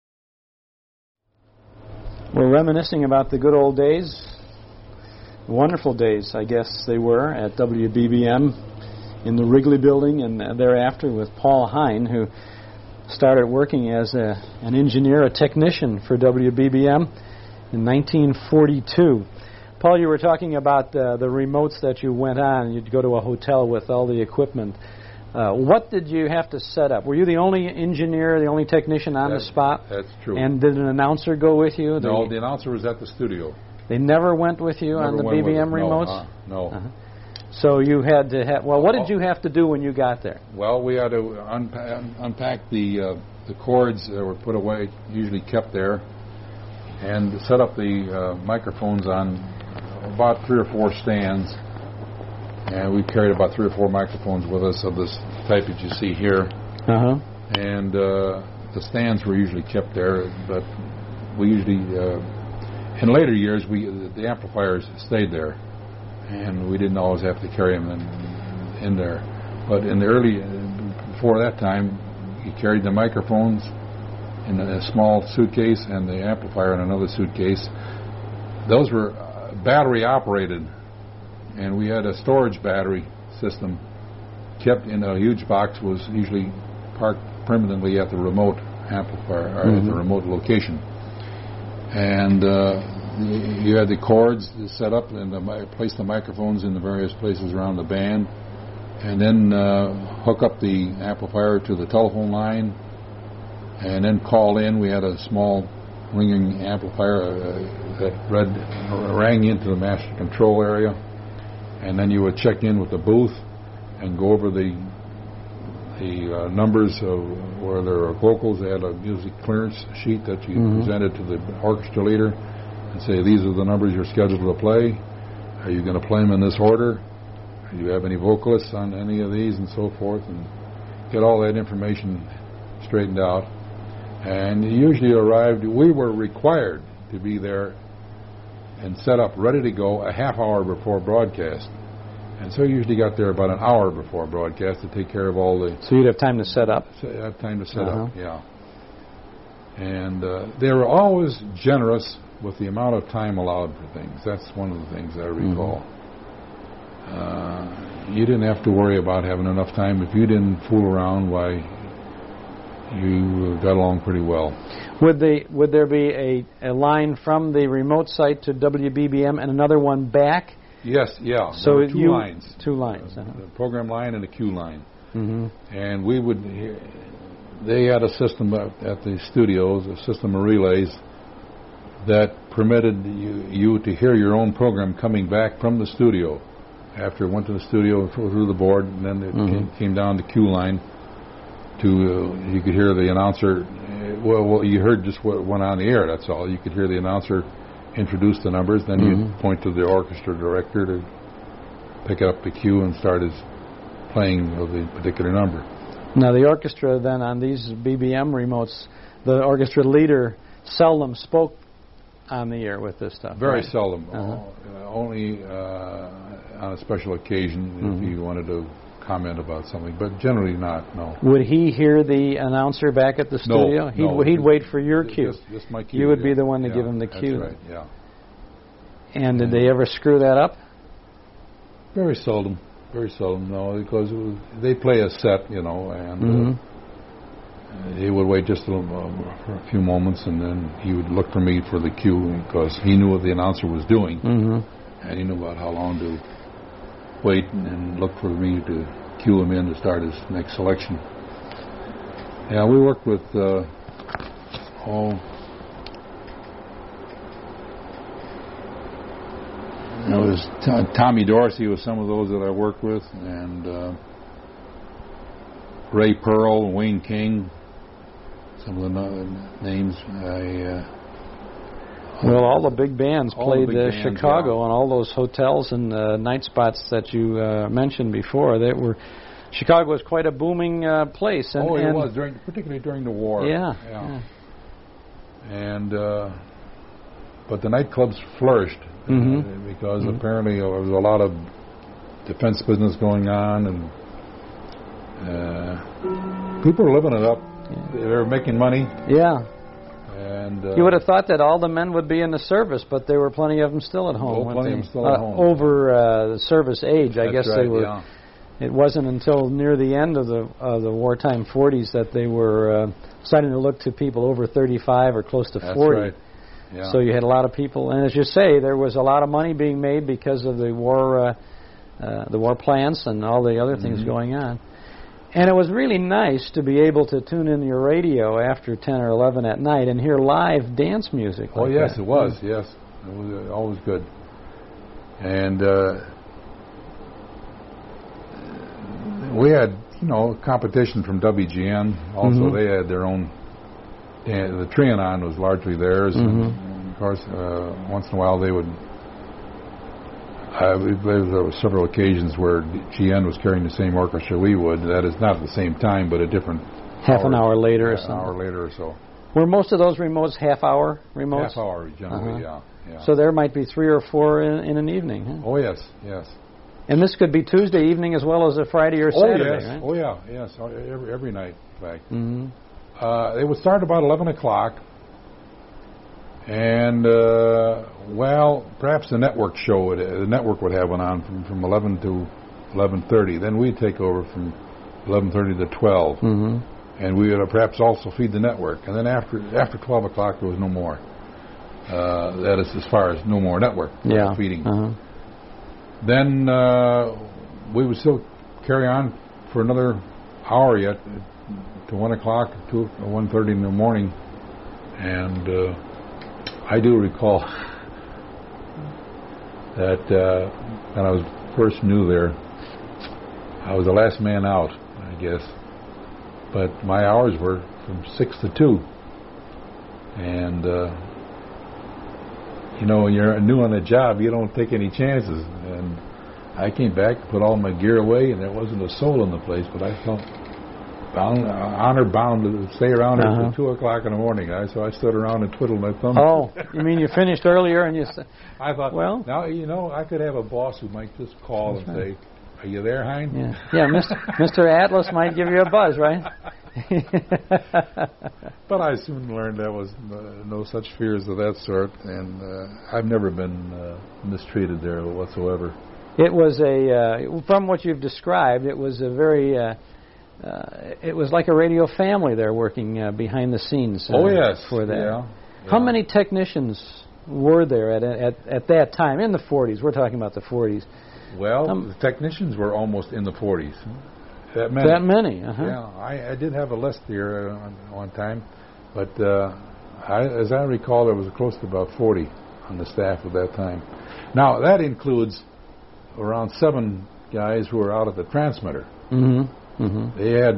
We're reminiscing about the good old days, wonderful days, I guess they were, at WBBM in the Wrigley Building, and thereafter with Paul Hein, who started working as an engineer, a technician for WBBM in 1942. Paul, you were talking about the remotes that you went on. You'd go to a hotel with all the equipment. What did you have to set up? Were you the only engineer, the only technician on the spot? That's true. And did an announcer go with you? No, the announcer was at the studio. They never went with you on the BBM remotes? No. So you had to have... Well, what did you have to do when you got there? Well, we had to unpack the cords that were put away, usually kept there, and set up the microphones on about 3 or 4 stands. And we carried about 3 or 4 microphones with us of this type that you see here. And the stands were usually kept there, but we usually, in later years, the amplifiers stayed there, and we didn't always have to carry them in there. But in the before that time, you carried the microphones in a small suitcase and the amplifier in another suitcase. Those were battery operated. And we had a storage battery system kept in a huge box, was usually parked permanently at the remote amplifier, or at the remote location. And you had the cords set up and place the microphones in the various places around the band, and then hook up the amplifier to the telephone line, and then call in. We had a small ringing amplifier that rang into the master control area. And then you would check in with the booth and go over the the numbers of where there are vocals. They had a music clearance sheet that you presented to the orchestra leader and say, these are the numbers you're scheduled to play. Are you going to play them in this order? Do you have any vocalists on any of these, and so forth, and get all that information straightened out. And usually arrived, we were required to be there and set up, ready to go, a half hour before broadcast. And so you usually got there about an hour before broadcast to take care of all the... So you'd have time to set up? Have time to set up, yeah. And they were always generous with the amount of time allowed for things. That's one of the things I recall. You didn't have to worry about having enough time. If you didn't fool around, why, you got along pretty well. Would there be a line from the remote site to WBBM and another one back? Yes, yeah. So there were two lines. Two lines. The program line and a cue line. And we would... They had a system at the studios, a system of relays that permitted you to hear your own program coming back from the studio. After it went to the studio through the board, and then it came down the cue line to you could hear the announcer. Well, you heard just what went on the air. That's all. You could hear the announcer introduce the numbers. Then you'd point to the orchestra director to pick up the cue and start his playing of the particular number. Now, the orchestra then on these BBM remotes, the orchestra leader seldom spoke on the air with this stuff. Very right? seldom. Only on a special occasion if he wanted to comment about something, but generally not, no. Would he hear the announcer back at the studio? No. He'd wait for your cue. Just my cue. You would be the one to give him the cue. That's right, yeah. And did they ever screw that up? Very seldom. Very seldom, no, because they play a set, and he would wait just for a few moments, and then he would look for me for the cue because he knew what the announcer was doing, and he knew about how long to wait and look for me to cue him in to start his next selection. Yeah, we worked with it was Tommy Dorsey was some of those that I worked with, and Ray Pearl, Wayne King, some of the names. Well, all the big bands played Chicago, yeah. And all those hotels and night spots that you mentioned before. Chicago was quite a booming place. And, it was, particularly during the war. Yeah. And but the nightclubs flourished. Because apparently there was a lot of defense business going on, and people were living it up. They were making money. Yeah. And you would have thought that all the men would be in the service, but there were plenty of them still at home. Plenty of them still at home. Over the service age, I guess right, they were. Yeah. It wasn't until near the end of the wartime 40s that they were starting to look to people over 35 or close to 40. That's right. Yeah. So you had a lot of people, and as you say, there was a lot of money being made because of the war plants and all the other things going on. And it was really nice to be able to tune in your radio after 10 or 11 at night and hear live dance music. Oh, yes, it was. Yes, it was always good. And we had, competition from WGN. Also, they had their own. The Trianon was largely theirs, and of course, once in a while they would. I believe there were several occasions where GN was carrying the same orchestra we would. That is not at the same time, but a different. Half an hour later or something. An hour later or so. Were most of those remotes half-hour remotes? Half hour, generally, yeah. So there might be 3 or 4 in an evening. Huh? Oh yes. And this could be Tuesday evening as well as a Friday or Saturday, right? Oh yeah, yes. Every night, in fact. It would start about 11 o'clock, and perhaps the network would have one on from 11 to 11:30. Then we'd take over from 11:30 to 12, and we would perhaps also feed the network. And then after 12 o'clock, there was no more. That is, as far as no more network feeding. Then we would still carry on for another hour yet. To 1 o'clock, 1:30 in the morning, and I do recall that when I was first new there, I was the last man out, I guess, but my hours were from 6 to 2. And, you know, when you're new on a job, you don't take any chances. And I came back, put all my gear away, and there wasn't a soul in the place, but I felt honor bound to stay around until 2 o'clock in the morning. So I stood around and twiddled my thumbs. Oh, you mean you finished earlier and you said... I thought, well, now, you know, I could have a boss who might just call and say, "Are you there, Hein?" Yeah, Mr. Atlas might give you a buzz, right? But I soon learned there was no such fears of that sort, and I've never been mistreated there whatsoever. It was from what you've described, it was a very... it was like a radio family there working behind the scenes. Oh, yes. For that. Yeah. How many technicians were there at that time, in the 40s? We're talking about the 40s. Well, the technicians were almost in the 40s. That many? Yeah, I did have a list here one time, but as I recall, there was close to about 40 on the staff at that time. Now, that includes around 7 guys who were out at the transmitter. They had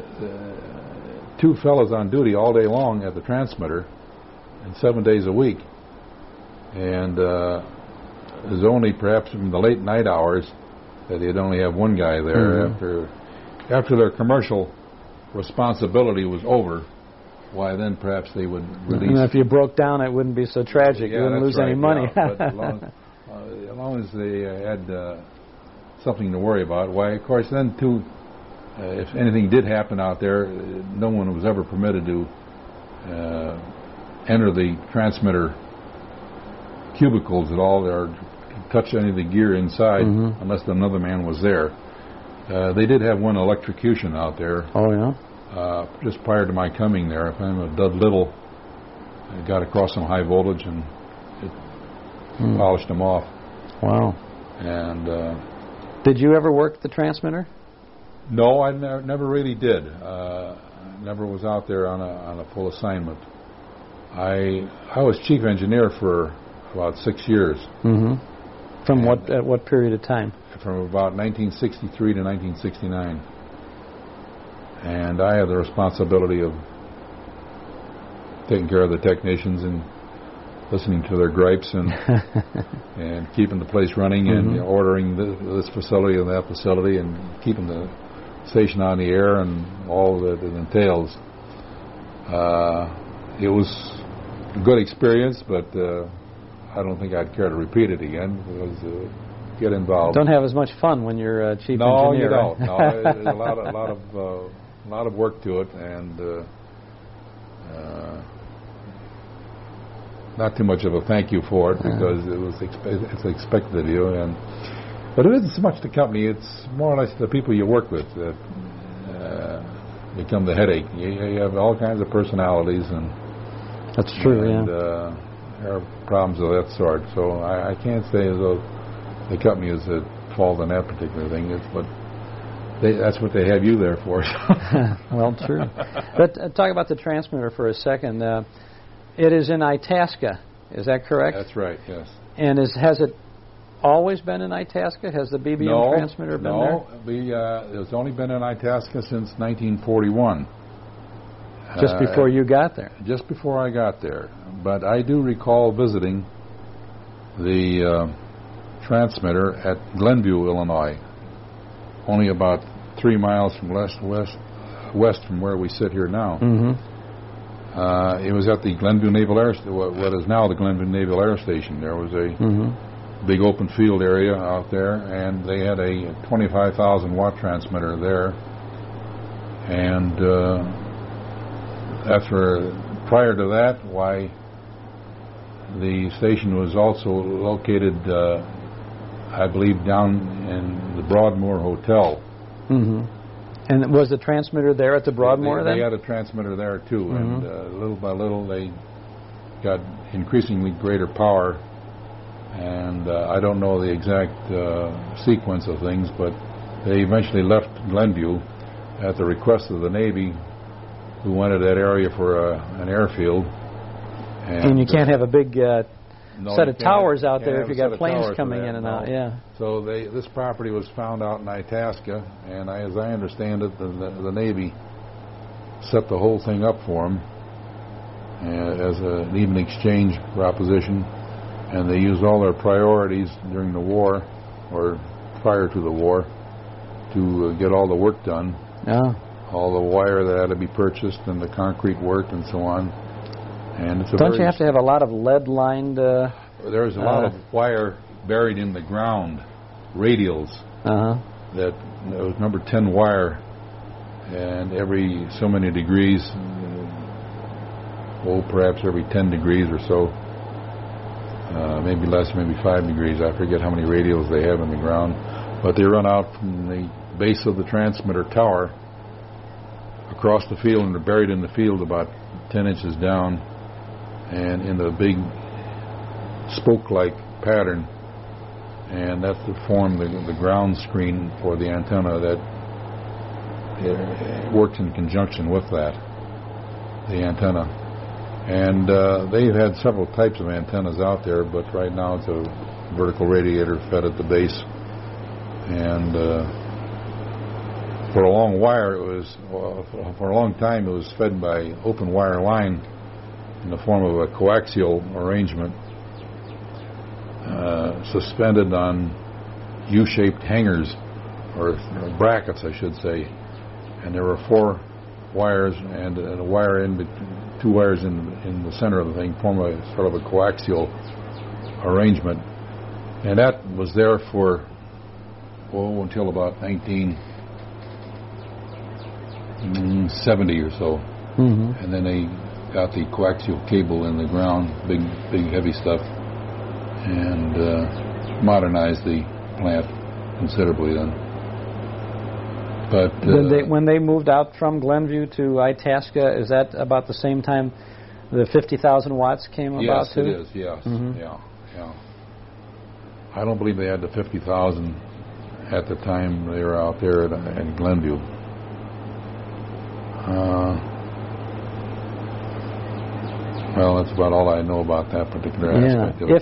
2 fellows on duty all day long at the transmitter and 7 days a week. And it was only perhaps in the late night hours that they'd only have 1 guy there. After their commercial responsibility was over, why then perhaps they would release... And if you broke down, it wouldn't be so tragic. You wouldn't lose any money. But as long as they had something to worry about, why, of course, then too, if anything did happen out there, no one was ever permitted to enter the transmitter cubicles at all, or touch any of the gear inside unless another man was there. They did have 1 electrocution out there. Oh, yeah? Just prior to my coming there. If I'm a Dud Little, I got across some high voltage and it polished them off. Wow. And did you ever work the transmitter? No, I never really did. Never was out there on a full assignment. I was chief engineer for about 6 years. From what period of time? From about 1963 to 1969. And I had the responsibility of taking care of the technicians and listening to their gripes and and keeping the place running and ordering this facility and that facility and keeping the station on the air and all that it entails. It was a good experience, but I don't think I'd care to repeat it again because get involved. Don't have as much fun when you're chief engineer. No, you don't. No, there's a lot of work to it, and not too much of a thank you for it because it's expected of you. But it isn't so much the company; it's more or less the people you work with that become the headache. You have all kinds of personalities, and that's true. There are problems of that sort. So I can't say as though the company is at fault on that particular thing. That's what they have you there for. Well, true. But talk about the transmitter for a second. It is in Itasca. Is that correct? That's right, yes. And has it always been in Itasca? Has the BBM transmitter been there? No, it's only been in Itasca since 1941. Just before you got there? Just before I got there. But I do recall visiting the transmitter at Glenview, Illinois, only about 3 miles from west from where we sit here now. It was at the Glenview Naval Air Station, what is now the Glenview Naval Air Station. There was a big open field area out there, and they had a 25,000 watt transmitter there. And prior to that, why the station was also located, I believe, down in the Broadmoor Hotel. And was the transmitter there at the Broadmoor then? They had a transmitter there too, and little by little they got increasingly greater power. And I don't know the exact sequence of things, but they eventually left Glenview at the request of the Navy, who wanted that area for an airfield. And you can't have a big set of towers out there if you got planes coming in and out. Yeah. So this property was found out in Itasca, and as I understand it, the Navy set the whole thing up for them as an even exchange proposition, and they used all their priorities during the war or prior to the war to get all the work done. Yeah. All the wire that had to be purchased and the concrete work and so on. And it's Don't you have to have a lot of lead-lined... There's a lot of wire buried in the ground, radials, that was number 10 wire, and every so many degrees, perhaps every 10 degrees or so, maybe less, maybe 5 degrees. I forget how many radials they have in the ground. But they run out from the base of the transmitter tower across the field, and they're buried in the field about 10 inches down, and in the big spoke-like pattern. And that's to form the ground screen for the antenna that works in conjunction with that, the antenna. And they've had several types of antennas out there, but right now it's a vertical radiator fed at the base. And for a long time it was fed by open wire line in the form of a coaxial arrangement, suspended on U-shaped hangers, or brackets, I should say. And there were 4 wires and a wire two wires in the center of the thing, form a sort of a coaxial arrangement. And that was there for until about 1970 or so. And then they got the coaxial cable in the ground, big heavy stuff, and modernized the plant considerably then. But when they moved out from Glenview to Itasca, is that about the same time the 50,000 watts came about too? Yes, it is. Yes, yeah. I don't believe they had the 50,000 at the time they were out there in Glenview. Well, that's about all I know about that particular aspect of it.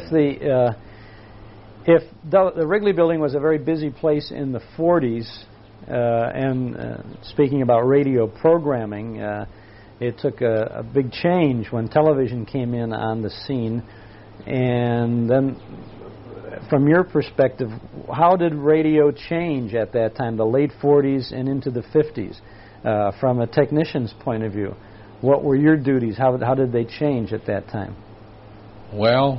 If the Wrigley Building was a very busy place in the 40s, and speaking about radio programming, it took a big change when television came in on the scene. And then, from your perspective, how did radio change at that time, the late 40s and into the 50s, from a technician's point of view? What were your duties? How did they change at that time? Well,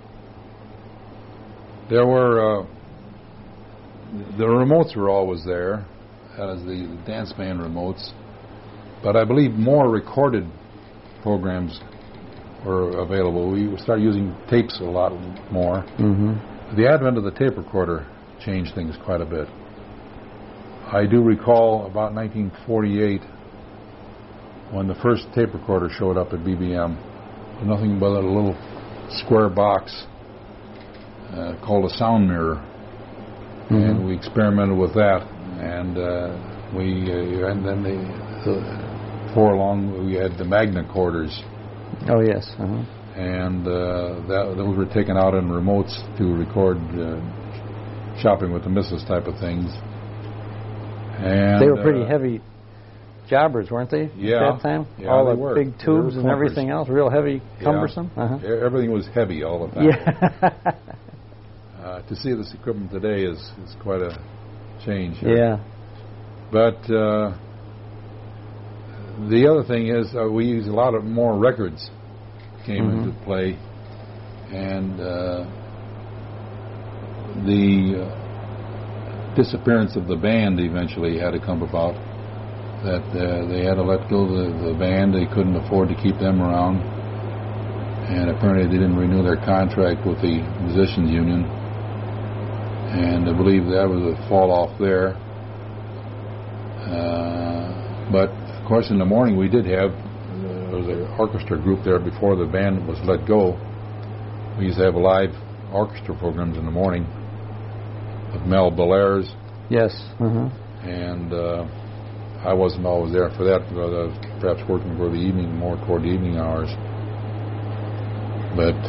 there were the remotes were always there, as the dance band remotes, but I believe more recorded programs were available. We started using tapes a lot more. The advent of the tape recorder changed things quite a bit. I do recall about 1948 when the first tape recorder showed up at BBM. Nothing but a little square box called a sound mirror, and we experimented with that. And and then before long we had the Magnacorders. Oh yes. And those were taken out in remotes to record shopping with the missus type of things. And they were pretty heavy jobbers, weren't they? Yeah. At that time? Yeah, all they the were. big tubes and everything else, real heavy, cumbersome. Everything was heavy all the time. Yeah. To see this equipment today is quite a change. Yeah. But the other thing is we use a lot of more records came into play, and the disappearance of the band eventually had to come about. That they had to let go of the band. They couldn't afford to keep them around, and apparently they didn't renew their contract with the musicians union, and I believe that was a fall off there. But of course in the morning we did have there was an orchestra group there before the band was let go. We used to have live orchestra programs in the morning with Mel Bellairs. Yes. And I wasn't always there for that because I was perhaps working for the evening, more toward the evening hours. But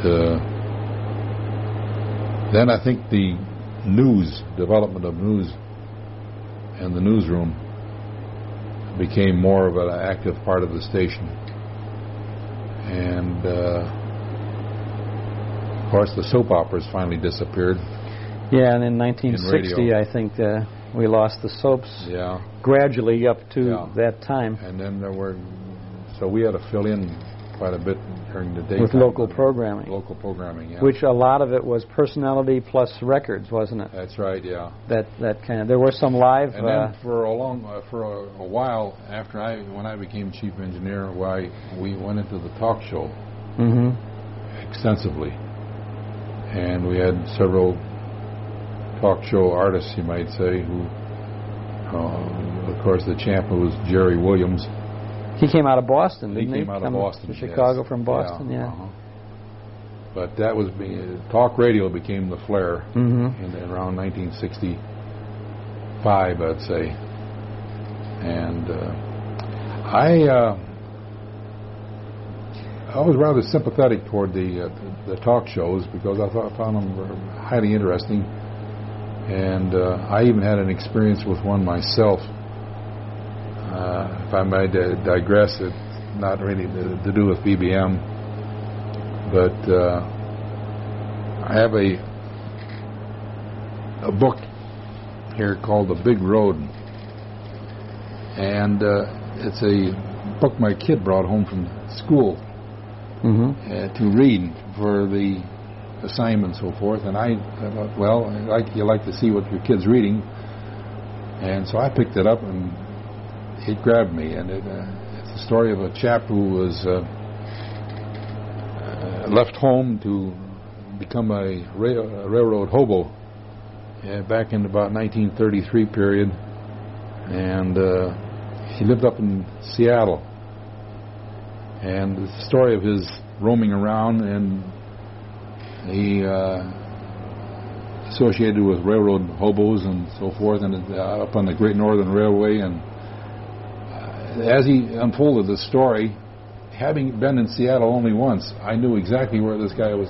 then I think the development of news and the newsroom became more of an active part of the station. And of course, the soap operas finally disappeared. Yeah, and in 1960, I think we lost the soaps. Yeah. Gradually up to that time. And then so we had to fill in quite a bit during the day with local programming. Local programming, yeah. Which a lot of it was personality plus records, wasn't it? That's right, yeah. That kind of. There were some live. And then for a while after when I became chief engineer, we went into the talk show extensively, and we had several talk show artists, you might say, who, of course, the champ was Jerry Williams. He came out of Boston, didn't he? He came out of Boston, to Chicago from Boston, yeah. But that was talk radio became the flair in around 1965, I'd say. And I was rather sympathetic toward the talk shows because I found them highly interesting. And I even had an experience with one myself. If I might digress, it's not really to do with BBM, but I have a book here called The Big Road, and it's a book my kid brought home from school to read for the assignment and so forth. And I thought, well, you like to see what your kid's reading, and so I picked it up and it grabbed me, and it's the story of a chap who was left home to become a railroad hobo back in about 1933 period, and he lived up in Seattle. And it's the story of his roaming around, and he associated with railroad hobos and so forth, and up on the Great Northern Railway. And as he unfolded the story, having been in Seattle only once, I knew exactly where this fellow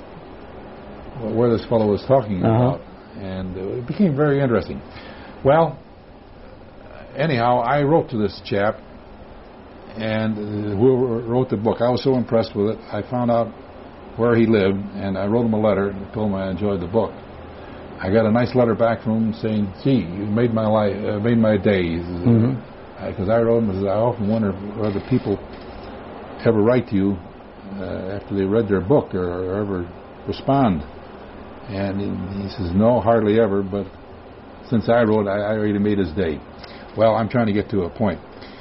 was talking about, and it became very interesting. Well, anyhow, I wrote to this chap, and who wrote the book. I was so impressed with it, I found out where he lived, and I wrote him a letter and told him I enjoyed the book. I got a nice letter back from him saying, "Gee, you made my life, made my day." Because I wrote him, I often wonder whether people ever write to you after they read their book or ever respond. And he says, "No, hardly ever, but since I wrote, I already made his day." Well, I'm trying to get to a point.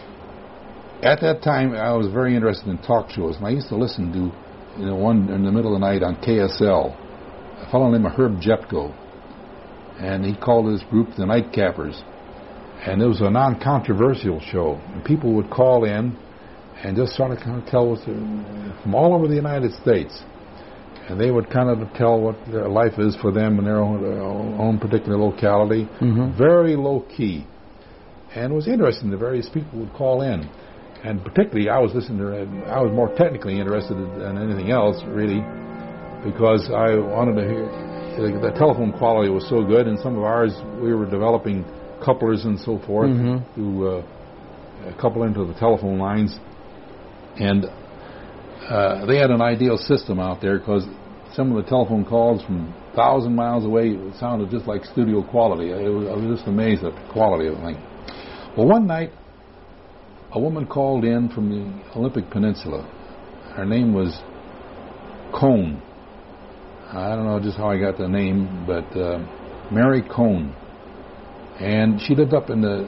At that time, I was very interested in talk shows, and I used to listen to one in the middle of the night on KSL, a fellow named Herb Jepko, and he called his group the Nightcappers. And it was a non-controversial show. And people would call in and just sort of kind of tell us from all over the United States. And they would kind of tell what their life is for them in their own particular locality. Very low key. And it was interesting. The various people would call in. And particularly I was more technically interested than anything else, really, because I wanted to hear, the telephone quality was so good, and some of ours, we were developing couplers and so forth to couple into the telephone lines, and they had an ideal system out there because some of the telephone calls from 1,000 miles away sounded just like studio quality. I was just amazed at the quality of the thing. Well, one night a woman called in from the Olympic Peninsula. Her name was Cohn. I don't know just how I got the name, but Mary Cohn. And she lived up in the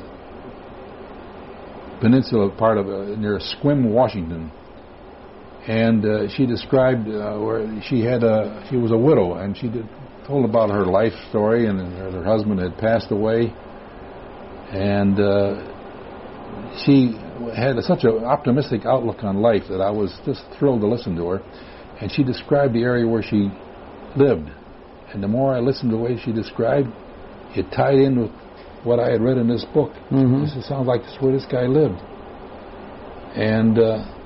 peninsula part of near Sequim, Washington. And she described where she was a widow, and she told about her life story, and her husband had passed away, and she had such an optimistic outlook on life that I was just thrilled to listen to her. And she described the area where she lived, and the more I listened to the way she described, it tied in with what I had read in this book. This sounds like this where this guy lived. And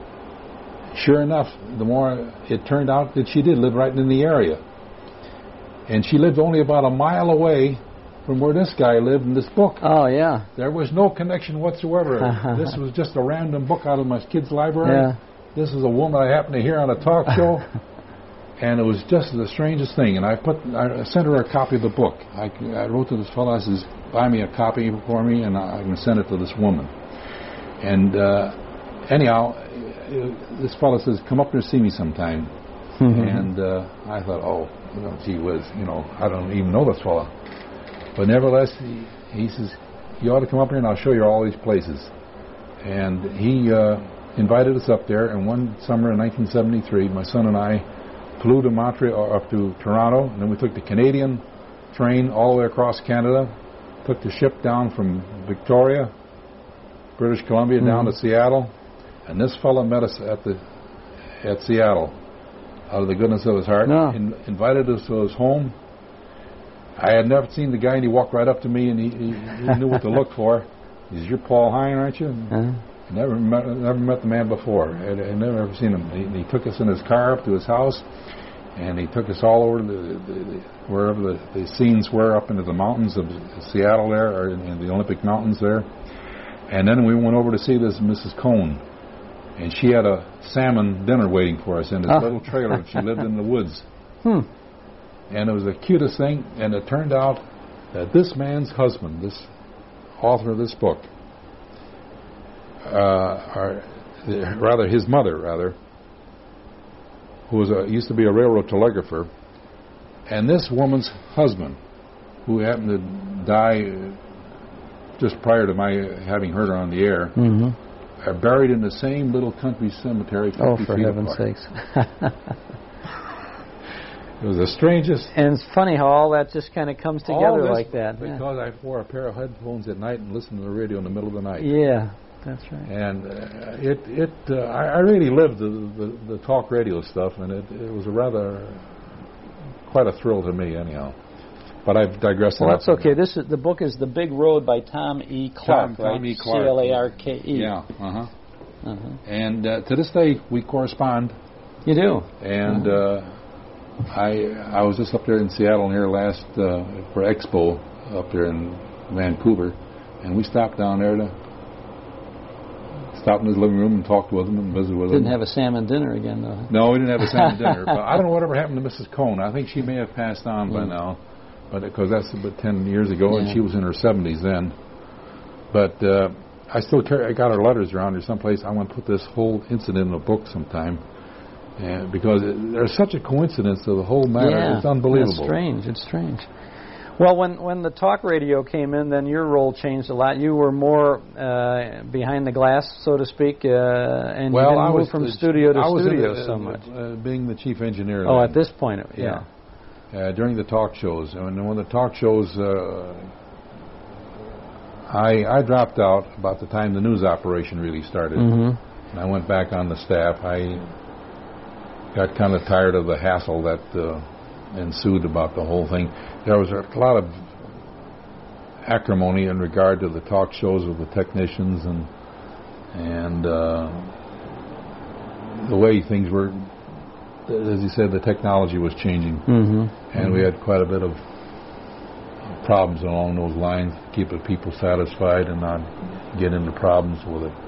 sure enough, the more it turned out that she did live right in the area. And she lived only about a mile away from where this guy lived in this book. Oh, yeah. There was no connection whatsoever. This was just a random book out of my kid's library. Yeah. This is a woman I happened to hear on a talk show. And it was just the strangest thing. And I sent her a copy of the book. I wrote to this fellow, I says, buy me a copy for me, and I can send it to this woman. And anyhow, this fellow says, come up there and see me sometime. And I thought, oh, gee whiz, I don't even know this fellow. But nevertheless, he says, you ought to come up here and I'll show you all these places. And he invited us up there, and one summer in 1973, my son and I flew to Montreal, up to Toronto, and then we took the Canadian train all the way across Canada, took the ship down from Victoria, British Columbia, down to Seattle, and this fellow met us at Seattle, out of the goodness of his heart, invited us to his home. I had never seen the guy, and he walked right up to me, and he knew what to look for. He says, you're Paul Hein, aren't you? Never met the man before. I'd never ever seen him. He took us in his car up to his house, and he took us all over wherever the scenes were, up into the mountains of Seattle there, or in the Olympic Mountains there. And then we went over to see this Mrs. Cohn, and she had a salmon dinner waiting for us in this little trailer. She lived in the woods. And it was the cutest thing, and it turned out that this man's husband, this author of this book, his mother, who used to be a railroad telegrapher, and this woman's husband, who happened to die just prior to my having heard her on the air, are buried in the same little country cemetery 50 feet apart. Oh, for heaven's sakes. It was the strangest. And it's funny how all that just kind of comes together like that. Because I wore a pair of headphones at night and listened to the radio in the middle of the night. Yeah, that's right. And I really lived the talk radio stuff, and it was quite a thrill to me, anyhow. But I've digressed. Well, that's okay. The book is The Big Road by Tom E. Clarke, right? Tom E. Clarke. Clarke. Yeah. And to this day, we correspond. You do. And I was just up there in Seattle here last for Expo up there in Vancouver, and we stopped down there to stop in his living room and talked with him and visited with him. Didn't have a salmon dinner again, though. No, we didn't have a salmon dinner. But I don't know whatever happened to Mrs. Cohn. I think she may have passed on by now, but because that's about 10 years ago, and she was in her 70s then. But I still I got her letters around here someplace. I want to put this whole incident in a book sometime. Because there's such a coincidence to the whole matter. Yeah, it's unbelievable. It's strange. Well, when the talk radio came in, then your role changed a lot. You were more behind the glass, so to speak, and you didn't move from studio to studio so much. Being the chief engineer. Oh, at this point, yeah. During the talk shows. And when the talk shows, I dropped out about the time the news operation really started. And I went back on the staff. I got kind of tired of the hassle that ensued about the whole thing. There was a lot of acrimony in regard to the talk shows with the technicians and the way things were. As you said, the technology was changing, and we had quite a bit of problems along those lines, keeping people satisfied and not get into problems with it.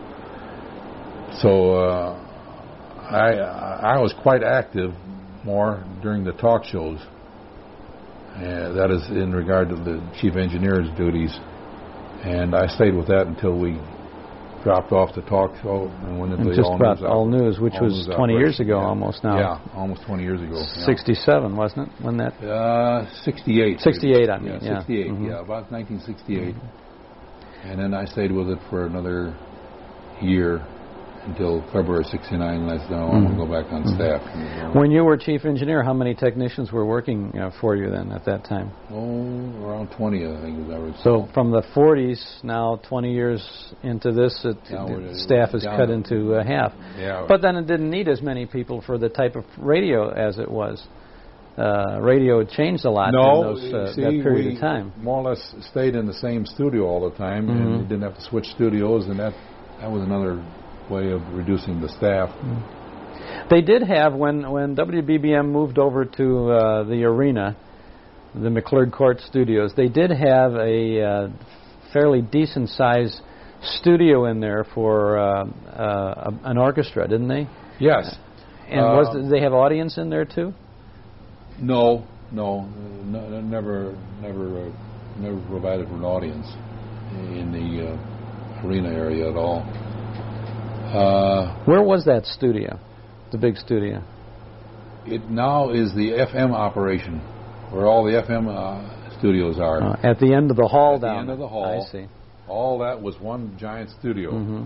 So I was quite active more during the talk shows. That is in regard to the chief engineer's duties. And I stayed with that until we dropped off the talk show and went into the all news, which was 20 years ago almost now. Yeah, almost 20 years ago. 67, wasn't it? When that? 68. 68, I mean. Yeah, 68, about 1968. And then I stayed with it for another year until February 69, and I said, no, I'm going to go back on staff. When you were chief engineer, how many technicians were working for you then at that time? Oh, around 20, I think. So from the 40s, now 20 years into this, staff is cut into half. Yeah. But then it didn't need as many people for the type of radio as it was. Radio had changed a lot in that period of time. More or less stayed in the same studio all the time, and we didn't have to switch studios, and that was another way of reducing the staff. They did have, when WBBM moved over to the arena, the McClurg Court Studios. They did have a fairly decent-sized studio in there for an orchestra, didn't they? Yes. And did they have audience in there too? No, never provided for an audience in the arena area at all. Where was that studio, the big studio? It now is the FM operation, where all the FM studios are. At the end of the hall down. At the end of the hall. I see. All that was one giant studio. Mm-hmm.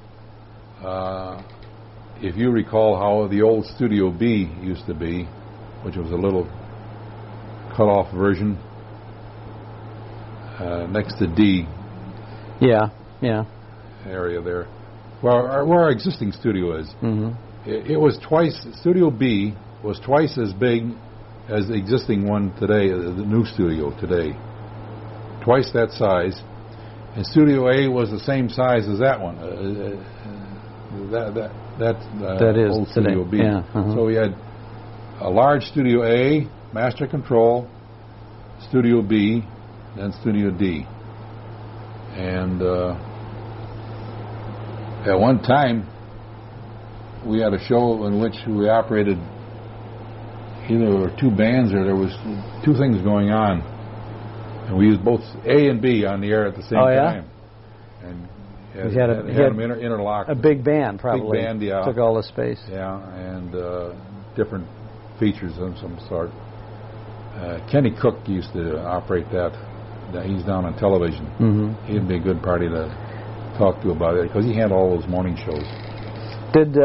If you recall how the old Studio B used to be, which was a little cut-off version next to D. Yeah. Area there. Where our existing studio is. Mm-hmm. It was twice. Studio B was twice as big as the existing one today, the new studio today. Twice that size. And Studio A was the same size as that one. That is old today. Studio B. Yeah, So we had a large Studio A, Master Control, Studio B, then Studio D. And at one time, we had a show in which we operated either two bands or there was two things going on. And we used both A and B on the air at the same time. And had them interlocked. A big band, probably. Big band, yeah. Took all the space. Yeah, and different features of some sort. Kenny Cook used to operate that. He's down on television. Mm-hmm. He'd be a good party to talk to about it because he had all those morning shows. Did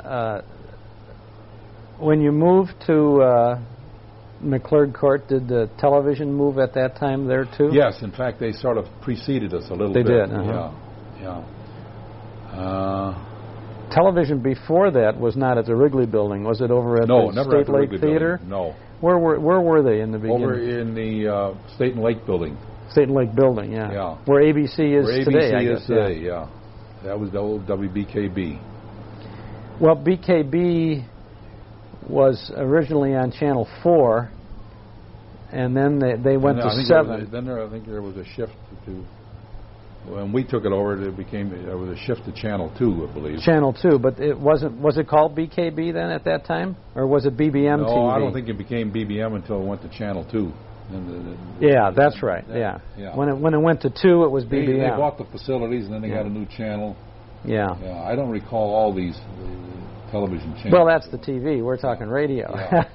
when you moved to McClurg Court, did the television move at that time there too? Yes, in fact, they sort of preceded us a little bit. They did. Yeah. Television before that was not at the Wrigley Building. Was it over at the State Lake Theater? No. Where were they in the beginning? Over in the State and Lake Building. State and Lake Building, yeah. Where ABC is today, I guess. Yeah. That was the old WBKB. Well, BKB was originally on Channel 4, and then they went to 7. I think there was a shift to... When we took it over, there was a shift to Channel 2, I believe. Channel 2, but it wasn't... Was it called BKB then at that time? Or was it BBM TV? No, I don't think it became BBM until it went to Channel 2. That's right. Yeah. When it went to 2, it was BBM. They bought the facilities, and then they got a new channel. Yeah. I don't recall all these television channels. Well, that's the TV. We're talking radio.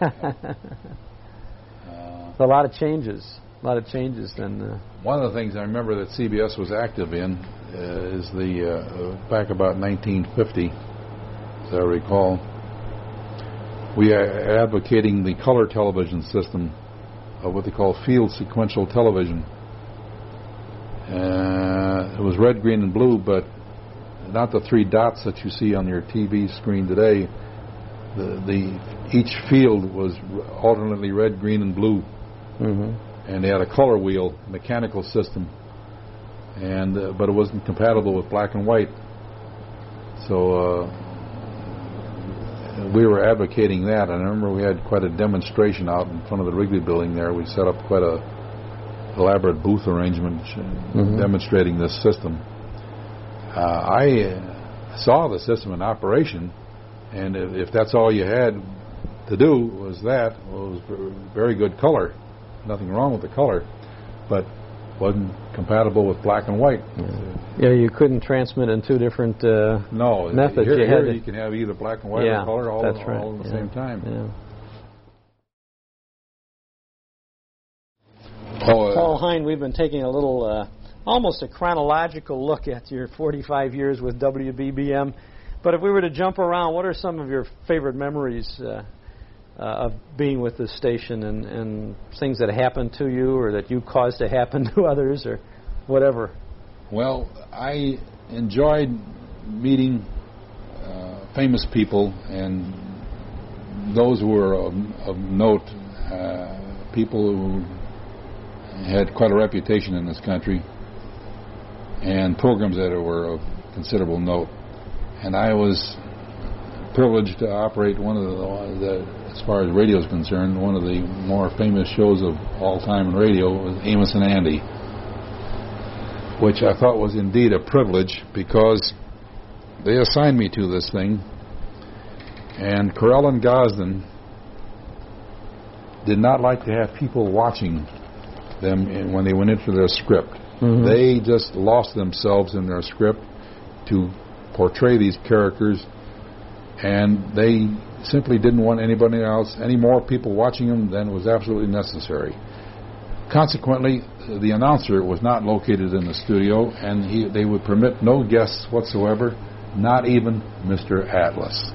A lot of changes. Then. One of the things I remember that CBS was active in is back about 1950, as I recall, we are advocating the color television system of what they call field sequential television. It was red, green, and blue, but not the three dots that you see on your TV screen today. Each field was alternately red, green, and blue. Mm-hmm. And they had a color wheel, mechanical system, but it wasn't compatible with black and white. So we were advocating that. And I remember we had quite a demonstration out in front of the Wrigley Building there. We set up quite a elaborate booth arrangement demonstrating this system. I saw the system in operation, and if that's all you had to do was that, well, it was very good color. Nothing wrong with the color, but wasn't compatible with black and white. Yeah, you couldn't transmit in two different methods. Here you can have either black and white or color all at the same time. Yeah. Paul Hein, we've been taking a little, almost a chronological look at your 45 years with WBBM. But if we were to jump around, what are some of your favorite memories of being with this station and things that happened to you or that you caused to happen to others or whatever? Well, I enjoyed meeting famous people and those who were of note, people who had quite a reputation in this country, and programs that were of considerable note. And I was privileged to operate one of the as far as radio is concerned, one of the more famous shows of all time in radio was Amos and Andy, which I thought was indeed a privilege because they assigned me to this thing, and Corell and Gosden did not like to have people watching them when they went into their script. Mm-hmm. They just lost themselves in their script to portray these characters, and they simply didn't want anybody else, any more people watching them than was absolutely necessary. Consequently, the announcer was not located in the studio, and they would permit no guests whatsoever, not even Mr. Atlas.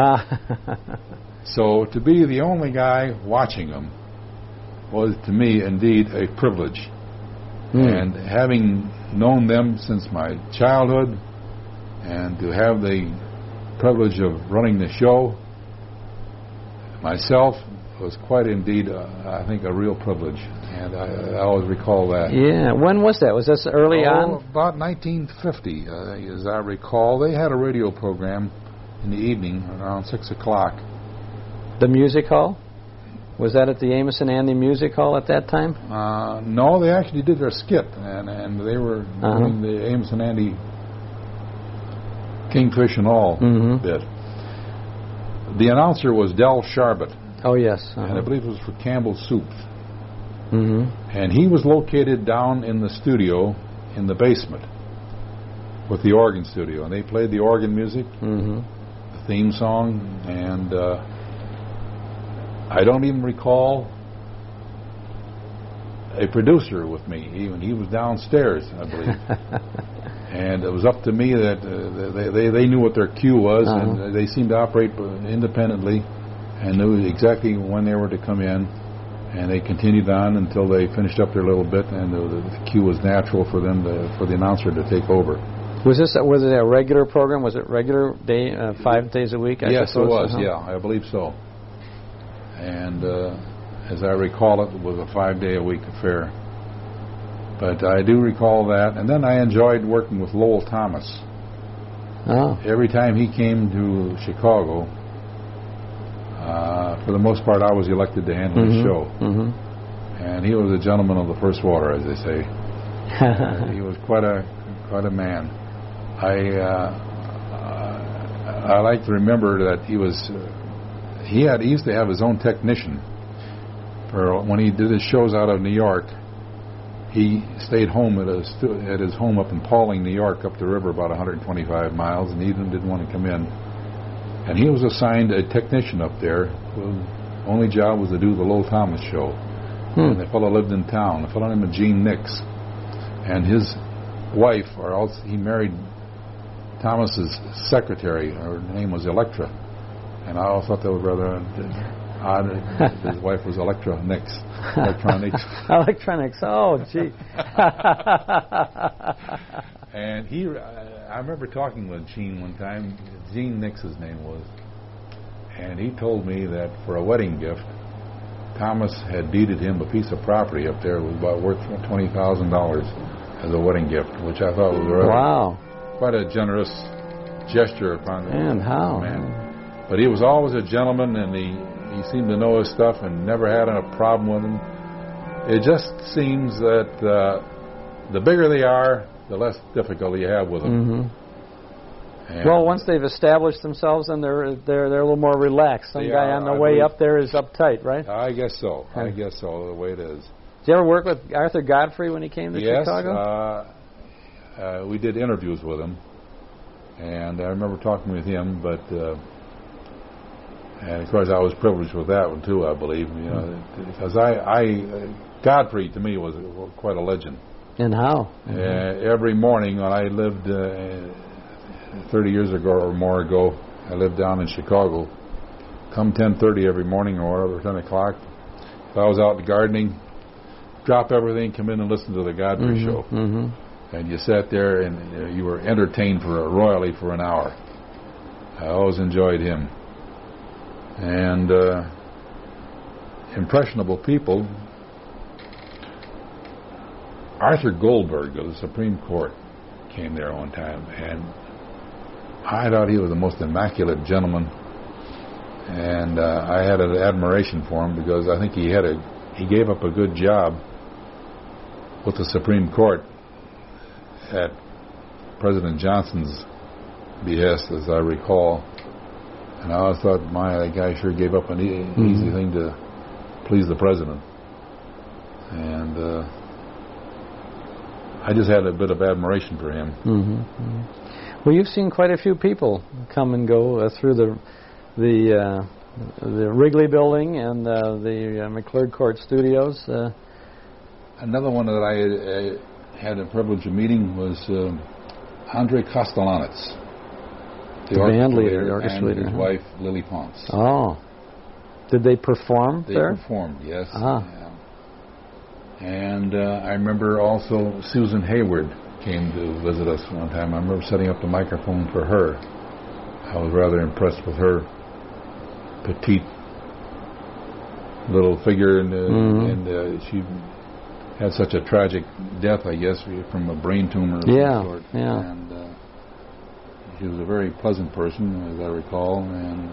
So to be the only guy watching them was, to me, indeed a privilege. And having known them since my childhood, and to have the privilege of running the show myself was quite indeed, I think, a real privilege. And I always recall that. Yeah. When was that? Was this early on? About 1950, as I recall. They had a radio program in the evening around 6 o'clock. The Music Hall? Was that at the Amos and Andy Music Hall at that time? No, they actually did their skit, and they were doing the Amos and Andy Kingfish and all bit. The announcer was Del Sharbert. Oh, yes. And I believe it was for Campbell Soup. And he was located down in the studio in the basement with the organ studio, and they played the organ music, the theme song, and I don't even recall a producer with me. Even he was downstairs, I believe. And it was up to me that they knew what their cue was, and they seemed to operate independently and knew exactly when they were to come in. And they continued on until they finished up their little bit, and the cue was natural for them for the announcer to take over. Was it a regular program? Was it regular day, 5 days a week? Yes, it was. Yeah, I believe so. And as I recall, it was a 5-day-a-week affair. But I do recall that. And then I enjoyed working with Lowell Thomas. Oh. Every time he came to Chicago, for the most part, I was elected to handle the show. And he was a gentleman of the first water, as they say. He was quite a man. I like to remember that he used to have his own technician. For when he did his shows out of New York, he stayed home at his home up in Pauling, New York, up the river about 125 miles, and he didn't want to come in. And he was assigned a technician up there whose only job was to do the Lowell Thomas show. And the fellow lived in town. A fellow named Gene Nix. And his wife, or else he married Thomas's secretary. Her name was Electra. And I always thought that was rather odd. His wife was Electra Nix. Electronics. Electronics. Oh, gee. And I remember talking with Gene one time. Gene Nix's name was. And he told me that for a wedding gift, Thomas had deeded him a piece of property up there that was about worth $20,000 as a wedding gift, which I thought was quite a generous gesture upon the man. But he was always a gentleman, and he seemed to know his stuff and never had a problem with him. It just seems that the bigger they are, the less difficulty you have with them. Well, once they've established themselves, then they're a little more relaxed. Some guy on the way up there is uptight, right? I guess so. I guess so, the way it is. Did you ever work with Arthur Godfrey when he came to Chicago? Yes. We did interviews with him, and I remember talking with him, but and of course I was privileged with that one too, I believe, because Godfrey to me was quite a legend. And how? Every morning when I lived 30 years ago or more ago, I lived down in Chicago. Come 10:30 every morning or whatever, 10 o'clock, if I was out gardening, drop everything, come in and listen to the Godfrey show. And you sat there and you were entertained royally for an hour. I always enjoyed him. And impressionable people. Arthur Goldberg of the Supreme Court came there one time, and I thought he was the most immaculate gentleman. And I had an admiration for him because I think he gave up a good job with the Supreme Court at President Johnson's behest, as I recall. And I always thought, that guy sure gave up an easy thing to please the president. And I just had a bit of admiration for him. Well, you've seen quite a few people come and go through the Wrigley Building and the McClurg Court Studios. Another one that I had the privilege of meeting was Andre Kostelanetz, the band leader, orchestra leader, and his wife Lily Ponce. Oh, did they perform there? They performed, yes. Yeah. And I remember also Susan Hayward came to visit us one time. I remember setting up the microphone for her. I was rather impressed with her petite little figure, and she had such a tragic death, I guess, from a brain tumor of some sort. Yeah. And she was a very pleasant person, as I recall, and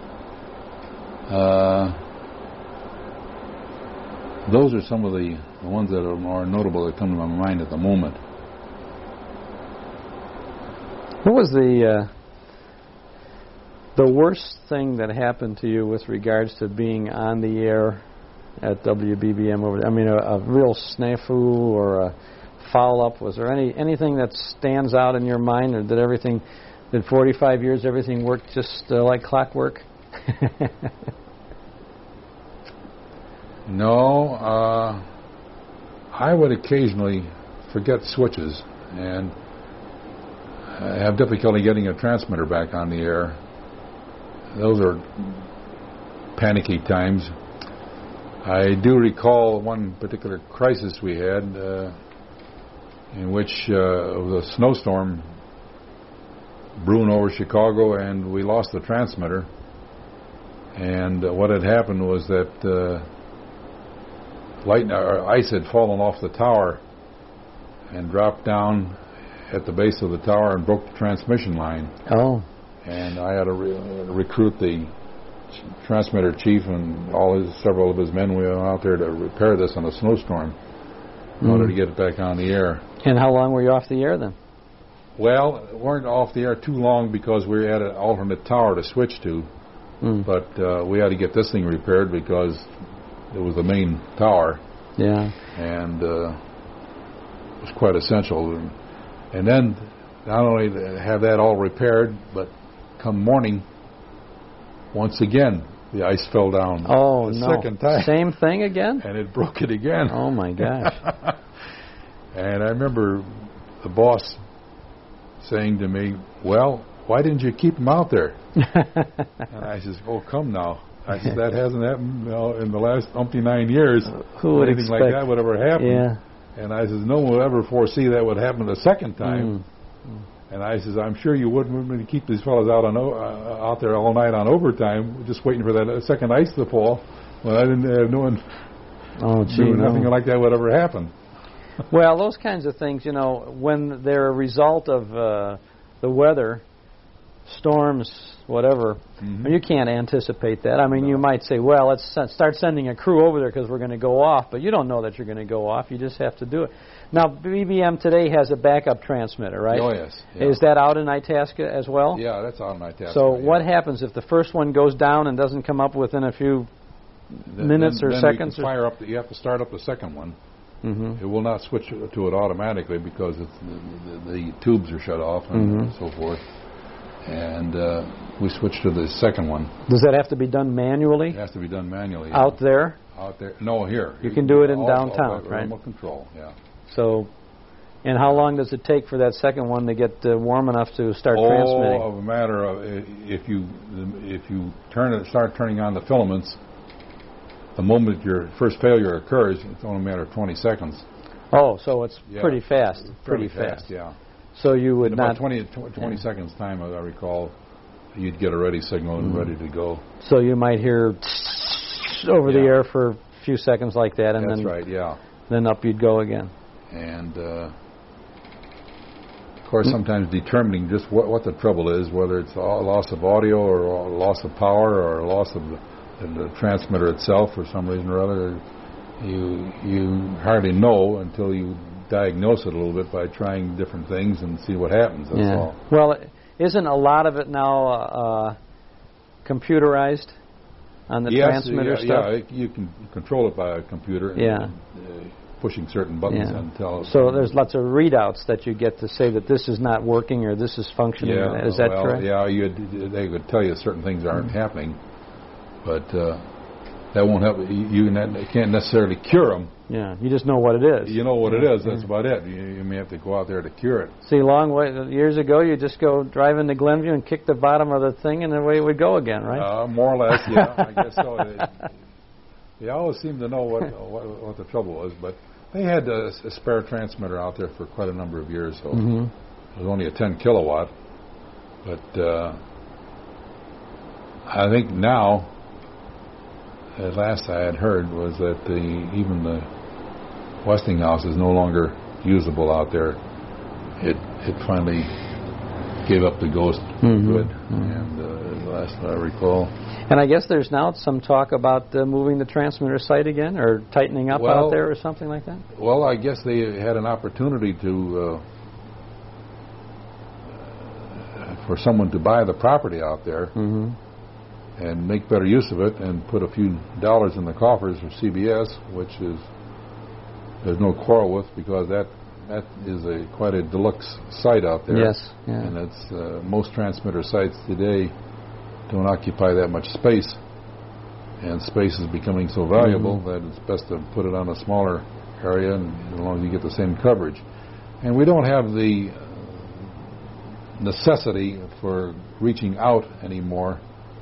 those are some of the ones that are more notable that come to my mind at the moment. What was the worst thing that happened to you with regards to being on the air at WBBM over there? I mean, a real snafu or a foul-up? Was there anything that stands out in your mind, or did 45 years everything worked just like clockwork? No, I would occasionally forget switches and have difficulty getting a transmitter back on the air. Those are panicky times. I do recall one particular crisis we had in which it was a snowstorm brewing over Chicago, and we lost the transmitter. And what had happened was that ice had fallen off the tower and dropped down at the base of the tower and broke the transmission line. Oh. And I had to recruit the transmitter chief and several of his men. We went out there to repair this in a snowstorm in order to get it back on the air. And how long were you off the air then? Well, we weren't off the air too long because we had an alternate tower to switch to. But we had to get this thing repaired because it was the main tower. Yeah. And it was quite essential. And then not only to have that all repaired, but come morning, once again, the ice fell down. Oh, the no. second time. Same thing again? And it broke it again. Oh, my gosh. And I remember the boss saying to me, well, why didn't you keep him out there? And I says, oh, come now. I said, that hasn't happened in the last 9 years. Who would anything expect like that would ever happen? Yeah. And I says, no one would ever foresee that would happen the second time. And I says, I'm sure you wouldn't keep these fellas out there all night on overtime, just waiting for that second ice to fall. Well, I didn't have nothing like that would ever happen. Well, those kinds of things, when they're a result of the weather, storms, whatever, you can't anticipate that. I mean, you might say, well, let's start sending a crew over there because we're going to go off, but you don't know that you're going to go off. You just have to do it. Now, BBM today has a backup transmitter, right? Oh, yes. Yeah. Is that out in Itasca as well? Yeah, that's out in Itasca. So what happens if the first one goes down and doesn't come up within a few minutes or seconds? You have to start up the second one. It will not switch to it automatically because the tubes are shut off and so forth. And we switched to the second one. Does that have to be done manually? It has to be done manually. Out there? Out there. No, here. You can do it in downtown, right? Remote control, yeah. So, and how long does it take for that second one to get warm enough to start transmitting? Oh, a matter of if you start turning on the filaments, the moment your first failure occurs, it's only a matter of 20 seconds. Oh, so it's pretty fast. Pretty fast, yeah. So you would in not... about 20 seconds time, as I recall, you'd get a ready signal and ready to go. So you might hear over the air for a few seconds like that, and right, yeah. Then up you'd go again. And, of course, sometimes determining just what the trouble is, whether it's a loss of audio or a loss of power or a loss of the transmitter itself for some reason or other, you hardly know until you diagnose it a little bit by trying different things and see what happens. That's all. Well, isn't a lot of it now computerized on the transmitter stuff? Yeah, you can control it by a computer. Yeah. Pushing certain buttons and tell it. So there's lots of readouts that you get to say that this is not working or this is functioning. Yeah, is that correct? Yeah, they would tell you certain things aren't happening, but that won't help. You can't necessarily cure them. Yeah, you just know what it is. You know what it is. That's about it. You may have to go out there to cure it. See, years ago, you just go drive into Glenview and kick the bottom of the thing, and away it would go again, right? More or less, yeah. I guess so. They always seem to know what the trouble was, but they had a spare transmitter out there for quite a number of years, so it was only a 10 kilowatt. But I think now, at last I had heard, was that even the Westinghouse is no longer usable out there. It finally gave up the ghost for good, and last I recall. And I guess there's now some talk about moving the transmitter site again, or tightening up out there, or something like that. Well, I guess they had an opportunity to for someone to buy the property out there and make better use of it, and put a few dollars in the coffers of CBS, which there's no quarrel with, because that is quite a deluxe site out there. Yes, yeah. And it's most transmitter sites today don't occupy that much space, and space is becoming so valuable that it's best to put it on a smaller area, and as long as you get the same coverage. And we don't have the necessity for reaching out anymore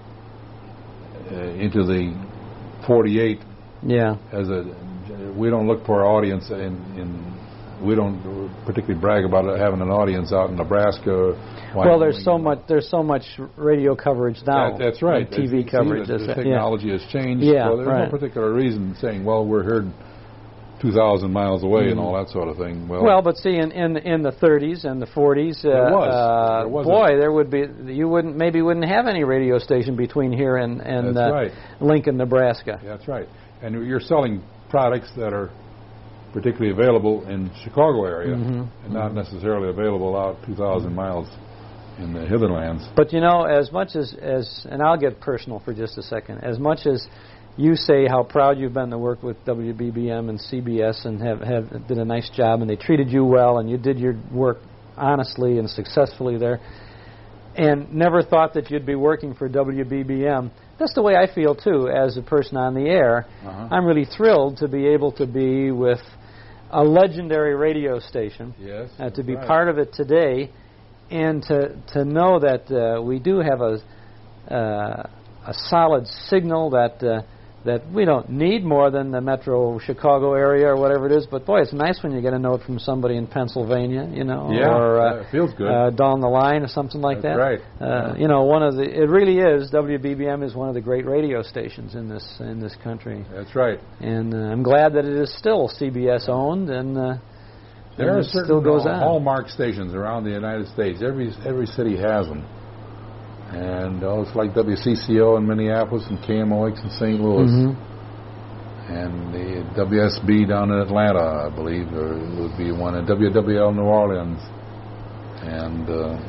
into the 48. Yeah. We don't look for our audience we don't particularly brag about having an audience out in Nebraska. Well, there's so much radio coverage now. That's right. TV coverage. The technology has changed. Yeah, so there's no particular reason saying, well, we're heard 2,000 miles away and all that sort of thing. Well, but see, in the 30s and the 40s, there was there would be. You wouldn't have any radio station between here and Lincoln, Nebraska. That's right. And you're selling products that are particularly available in Chicago area, and not necessarily available out 2,000 miles in the hitherlands. But as much as and I'll get personal for just a second, as much as you say how proud you've been to work with WBBM and CBS and have did a nice job, and they treated you well, and you did your work honestly and successfully there, and never thought that you'd be working for WBBM. That's the way I feel too as a person on the air. I'm really thrilled to be able to be with a legendary radio station, to be part of it today, and to know that we do have a solid signal that we don't need more than the metro Chicago area or whatever it is. But boy, it's nice when you get a note from somebody in Pennsylvania, or it feels good down the line or something like that. Right. It really is. WBBM is one of the great radio stations in this country. That's right. And I'm glad that it is still CBS owned, and there are still goes on. hallmark stations around the United States. Every city has them. And it's like WCCO in Minneapolis and KMOX in St. Louis. And the WSB down in Atlanta, I believe, would be one, and WWL New Orleans. And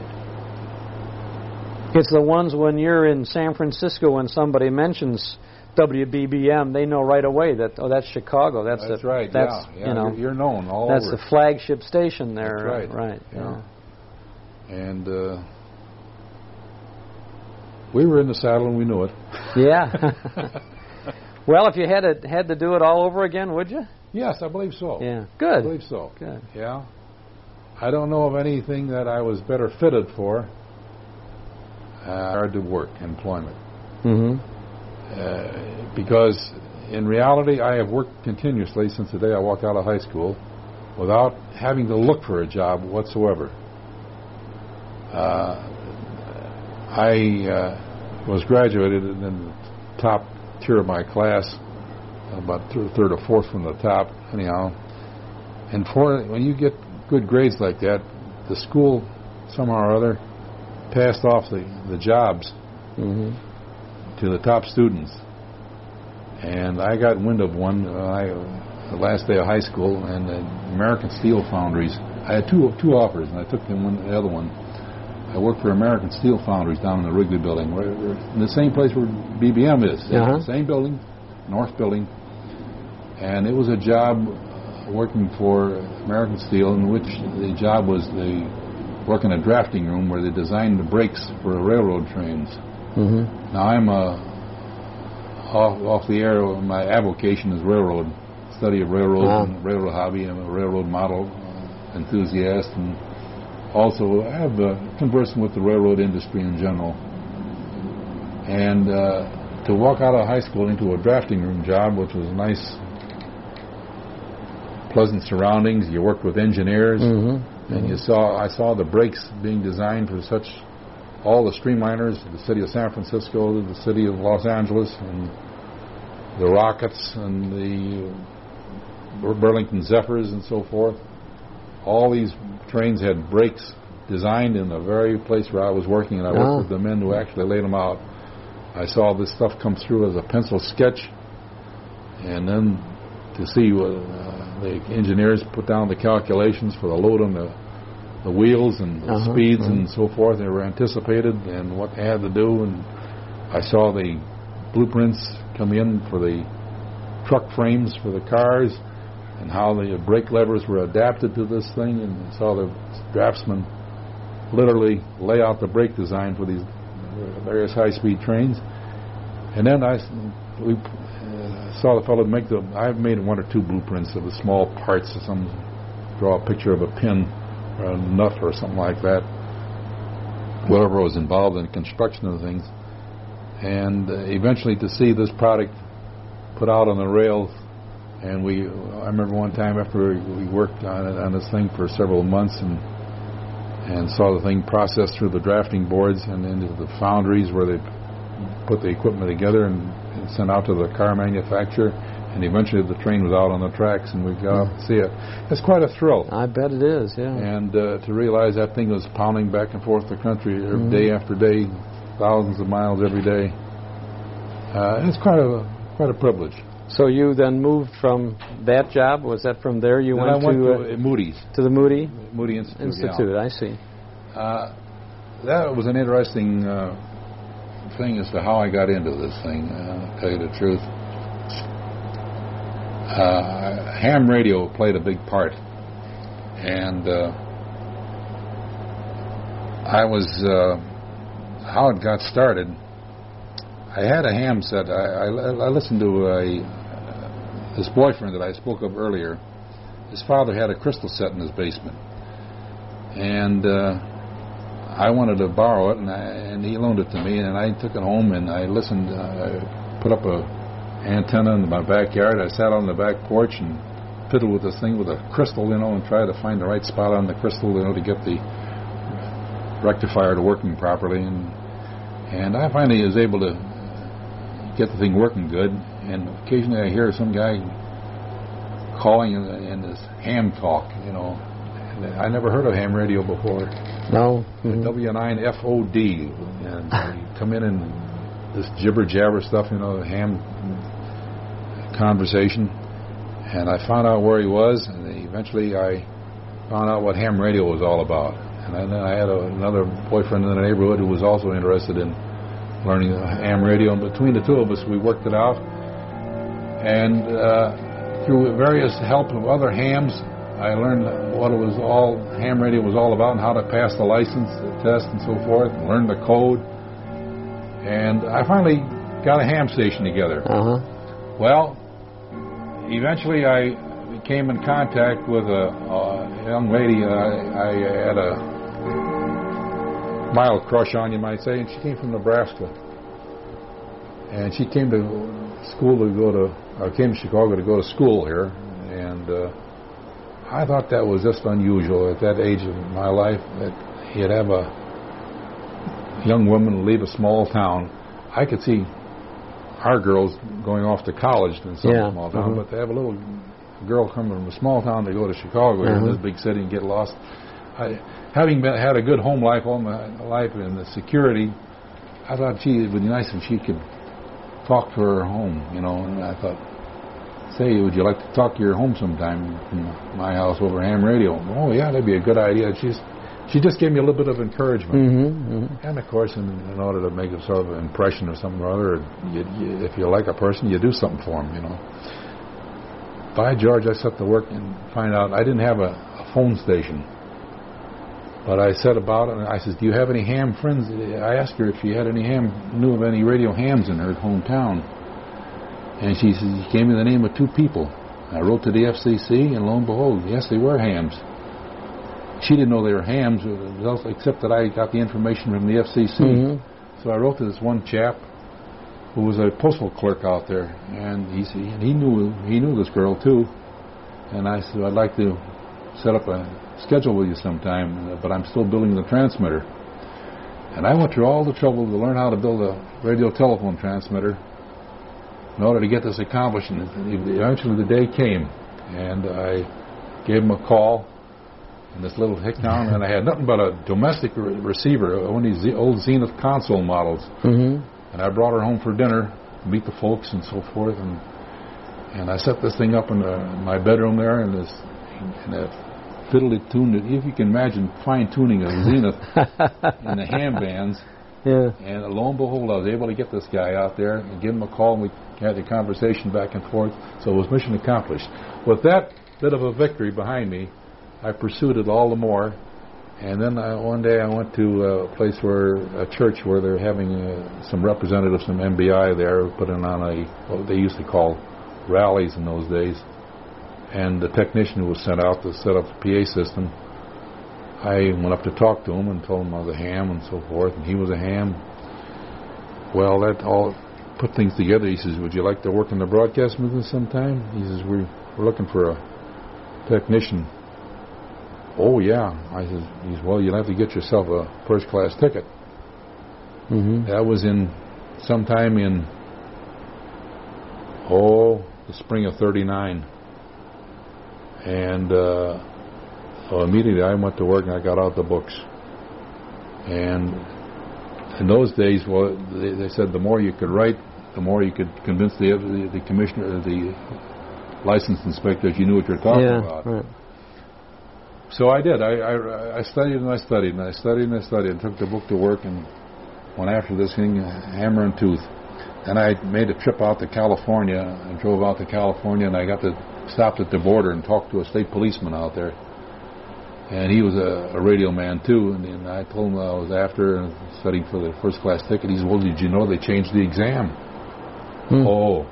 it's the ones when you're in San Francisco, when somebody mentions WBBM, they know right away that, that's Chicago. That's right. You're known all over. That's the flagship station there. That's right. Yeah. And we were in the saddle and we knew it. Yeah. Well, if you had to do it all over again, would you? Yes, I believe so. Yeah. Good. I believe so. Good. Yeah. I don't know of anything that I was better fitted for. Hard to work, employment. Because in reality, I have worked continuously since the day I walked out of high school without having to look for a job whatsoever. I was graduated in the top tier of my class, about third or fourth from the top, anyhow. And when you get good grades like that, the school somehow or other passed off the jobs to the top students. And I got wind of one the last day of high school, and the American Steel Foundries. I had two offers, and I took the other one. I worked for American Steel Foundries down in the Wrigley Building, where in the same place where BBM is. Same building, North Building. And it was a job working for American Steel, in which the job was they work in a drafting room where they designed the brakes for railroad trains. Now I'm off the air. My avocation is railroad, study of railroad and railroad hobby. I'm a railroad model enthusiast, and also I have conversing with the railroad industry in general. And to walk out of high school into a drafting room job, which was nice, pleasant surroundings. You worked with engineers, and I saw the brakes being designed for all the streamliners, the city of San Francisco, the city of Los Angeles, and the Rockets, and the Burlington Zephyrs, and so forth. All these trains had brakes designed in the very place where I was working, and I worked with the men who actually laid them out. I saw this stuff come through as a pencil sketch, and then to see the engineers put down the calculations for the load on the wheels and the speeds and so forth. They were anticipated and what they had to do, and I saw the blueprints come in for the truck frames for the cars and how the brake levers were adapted to this thing, and saw the draftsmen literally lay out the brake design for these various high-speed trains. And then we saw the fellow make I've made one or two blueprints of the small parts of draw a picture of a pin or a nut or something like that, whatever was involved in the construction of things. And eventually to see this product put out on the rails, and I remember one time after we worked on this thing for several months and saw the thing processed through the drafting boards and into the foundries where they put the equipment together and sent out to the car manufacturer, and eventually the train was out on the tracks and we got out to see it. It's quite a thrill. I bet it is, yeah. And to realize that thing was pounding back and forth the country day after day, thousands of miles every day. It's quite a privilege. So you then moved from that job? Was that from there you went to Moody's? To the Moody Institute. Yeah. I see. That was an interesting thing as to how I got into this thing, to tell you the truth. Ham radio played a big part, and how it got started. I had a ham set. I listened to this boyfriend that I spoke of earlier. His father had a crystal set in his basement, and I wanted to borrow it, and he loaned it to me, and I took it home and I listened. I put up a antenna in my backyard. I sat on the back porch and fiddled with this thing with a crystal, and tried to find the right spot on the crystal, to get the rectifier to working properly, and I finally was able to get the thing working good. And occasionally I hear some guy calling in this ham talk, and I never heard of ham radio before. No. W9FOD, and they come in and this jibber jabber stuff, ham conversation, and I found out where he was, and eventually I found out what ham radio was all about. And then I had another boyfriend in the neighborhood who was also interested in learning ham radio, and between the two of us we worked it out, and through various help of other hams I learned what ham radio was all about, and how to pass the license test and so forth, and learned the code, and I finally got a ham station together. Well, eventually I came in contact with a young lady I had a mild crush on, you might say, and she came from Nebraska. And she came to came to Chicago to go to school here, and I thought that was just unusual at that age of my life, that you'd have a young woman leave a small town. I could see our girls going off to college in some small town, but to have a little girl come from a small town to go to Chicago in this big city and get lost, Had a good home life all my life and the security, I thought, gee, it would be nice if she could talk to her home, And I thought, say, would you like to talk to your home sometime from my house over ham radio? Oh, yeah, that'd be a good idea. She just gave me a little bit of encouragement. And, of course, in order to make a sort of an impression or something or other, if you like a person, you do something for them, By George, I set to work and find out I didn't have a phone station. But I said about it, and I said, do you have any ham friends? I asked her if she had knew of any radio hams in her hometown. And she gave me the name of 2 people. I wrote to the FCC, and lo and behold, yes, they were hams. She didn't know they were hams, except that I got the information from the FCC. So I wrote to this one chap who was a postal clerk out there, and he knew this girl too. And I said, I'd like to set up a schedule with you sometime, but I'm still building the transmitter. And I went through all the trouble to learn how to build a radio telephone transmitter in order to get this accomplished. And eventually the day came, and I gave him a call in this little hick town, and I had nothing but a domestic receiver, one of these old Zenith console models. And I brought her home for dinner, meet the folks and so forth, and I set this thing up in my bedroom there, and a fiddly tuned it. If you can imagine fine-tuning a Zenith in the ham bands. Yeah. And lo and behold, I was able to get this guy out there and give him a call, and we had the conversation back and forth. So it was mission accomplished. With that bit of a victory behind me, I pursued it all the more. And then one day I went to a place a church where they're having some representatives from MBI there putting on what they used to call rallies in those days. And the technician who was sent out to set up the PA system, I went up to talk to him and told him I was a ham and so forth, and he was a ham. Well, that all put things together. He says, would you like to work in the broadcast business sometime? He says, we're looking for a technician. Oh, yeah. He says, well, you'll have to get yourself a first-class ticket. That was sometime in the spring of 39. And so immediately I went to work and I got out the books. And in those days, well, they said the more you could write, the more you could convince the commissioner, the license inspectors you knew what you're talking about. Right. So I did. I studied and I studied and I studied and I studied and took the book to work and went after this thing hammer and tooth. And I made a trip out to California and drove out to California, and I stopped at the border and talked to a state policeman out there. And he was a radio man too, and I told him I was after and studying for the first class ticket. He said, well, did you know they changed the exam? Oh,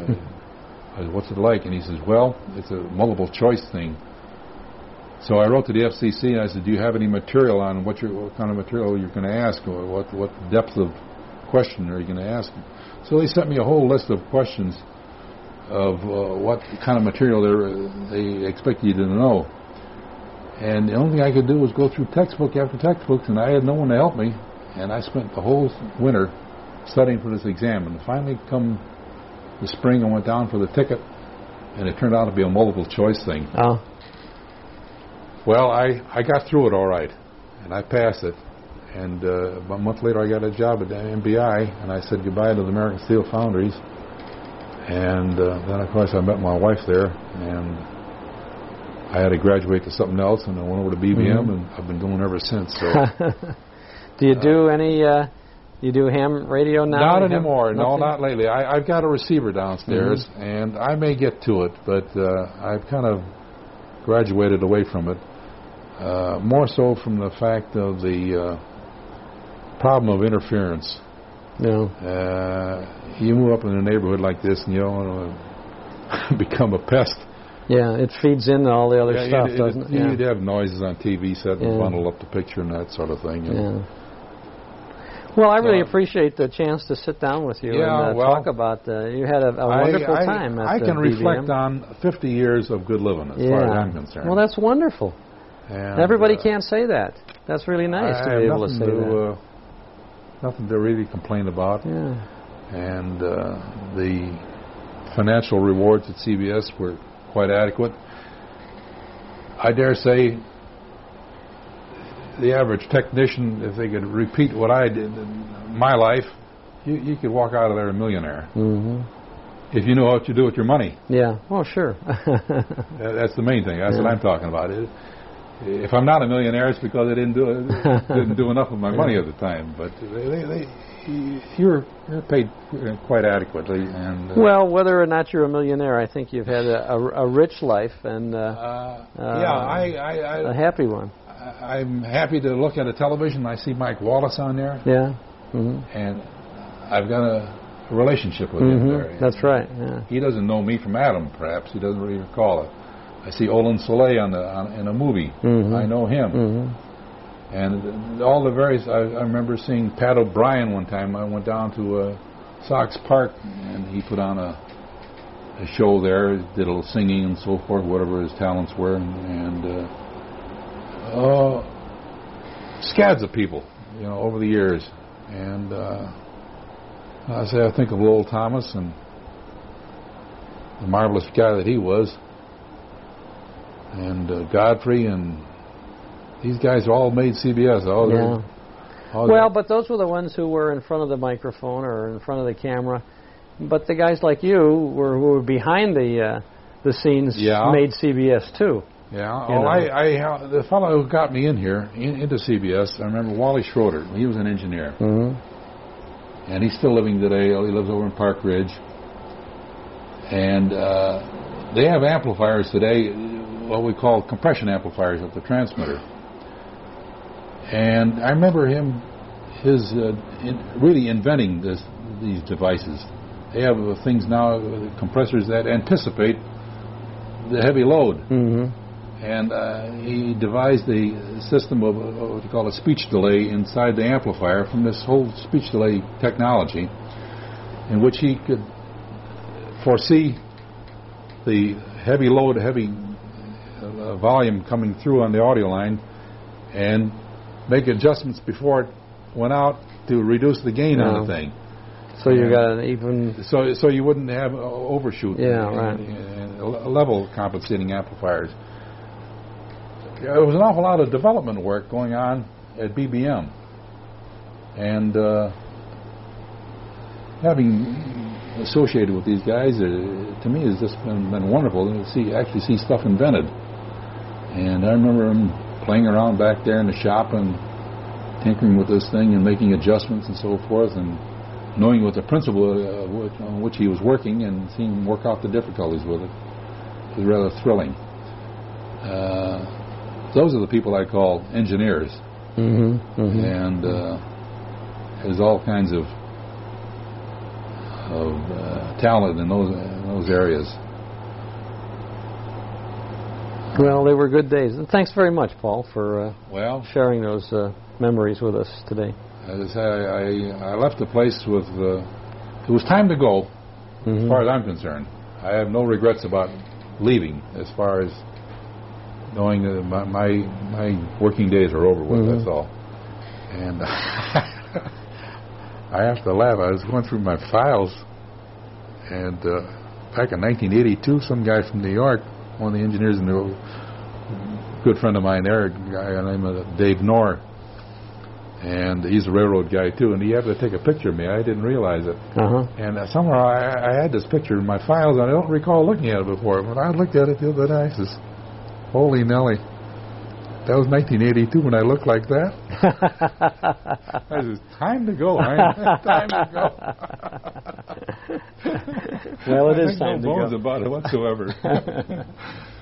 I said, what's it like? And he says, well, it's a multiple choice thing. So I wrote to the FCC and I said, do you have any material on what kind of material you're going to ask, or what depth of question are you going to ask? So they sent me a whole list of questions of what kind of material they expect you to know. And the only thing I could do was go through textbook after textbook, and I had no one to help me. And I spent the whole winter studying for this exam. And finally, come the spring, I went down for the ticket, and it turned out to be a multiple choice thing. Oh. Well, I got through it all right, and I passed it. And a month later, I got a job at MBI, and I said goodbye to the American Steel Foundries. And then, of course, I met my wife there, and I had to graduate to something else, and I went over to BBM, and I've been going ever since. So, do you do any? You do ham radio now? Not anymore. No, not lately. I've got a receiver downstairs, and I may get to it, but I've kind of graduated away from it. More so from the fact of the problem of interference. No. You move up in a neighborhood like this, and you don't want to become a pest. Yeah, it feeds into all the other stuff, doesn't it? You'd have noises on TV set and bundle up the picture and that sort of thing. Well, I really appreciate the chance to sit down with you and talk about. You had a wonderful time at I can BBM. reflect on 50 years of good living, as far as I'm concerned. Well, that's wonderful. And everybody can't say that. That's really nice to be able to say that. Nothing to really complain about. Yeah. And the financial rewards at CBS were quite adequate. I dare say the average technician, if they could repeat what I did in my life, you could walk out of there a millionaire. Mm-hmm. If you know what you do with your money. Yeah. Oh, sure. That's the main thing. That's what I'm talking about. If I'm not a millionaire, it's because I didn't do enough with my money at the time. But you're paid quite adequately. And well, whether or not you're a millionaire, I think you've had a rich life and a happy one. I'm happy to look at a television. I see Mike Wallace on there. Yeah. Mm-hmm. And I've got a relationship with him there. That's right. Yeah. He doesn't know me from Adam, perhaps. He doesn't really recall it. I see Olin Soleil in a movie. Mm-hmm. I know him. Mm-hmm. And all the various... I remember seeing Pat O'Brien one time. I went down to Sox Park, and he put on a show there, did a little singing and so forth, whatever his talents were. And scads of people, over the years. And I think of Lowell Thomas and the marvelous guy that he was, and Godfrey, and these guys all made CBS. But those were the ones who were in front of the microphone or in front of the camera. But the guys like you who were behind the scenes made CBS too. Yeah. The fellow who got me in here into CBS, I remember Wally Schroeder. He was an engineer. Mm-hmm. And he's still living today. He lives over in Park Ridge. And they have amplifiers today, what we call compression amplifiers at the transmitter. And I remember his really inventing these devices. They have things now, compressors that anticipate the heavy load. Mm-hmm. And he devised the system of what you call a speech delay inside the amplifier from this whole speech delay technology, in which he could foresee the heavy load, volume coming through on the audio line, and make adjustments before it went out to reduce the gain on the thing. So you got an even... So you wouldn't have overshoot. Level compensating amplifiers. There was an awful lot of development work going on at BBM, and having associated with these guys, to me, has just been wonderful to actually see stuff invented. And I remember him playing around back there in the shop and tinkering with this thing and making adjustments and so forth, and knowing what the principle on which he was working and seeing him work out the difficulties with it was rather thrilling. Those are the people I call engineers. Mm-hmm, mm-hmm. And there's all kinds of talent in those areas. Well, they were good days. And thanks very much, Paul, for sharing those memories with us today. As I say, I left the place with... it was time to go, as far as I'm concerned. I have no regrets about leaving, as far as knowing that my working days are over with, that's all. And I have to laugh. I was going through my files, and back in 1982, some guy from New York, one of the engineers, a good friend of mine there, a guy named Dave Knorr, and he's a railroad guy too, and he had to take a picture of me. I didn't realize it. And somewhere I had this picture in my files, and I don't recall looking at it before, but I looked at it the other day. I says, holy Nelly, that was 1982 when I looked like that. I says, time to go, time to go. Well, it is time to go. No bones about it whatsoever.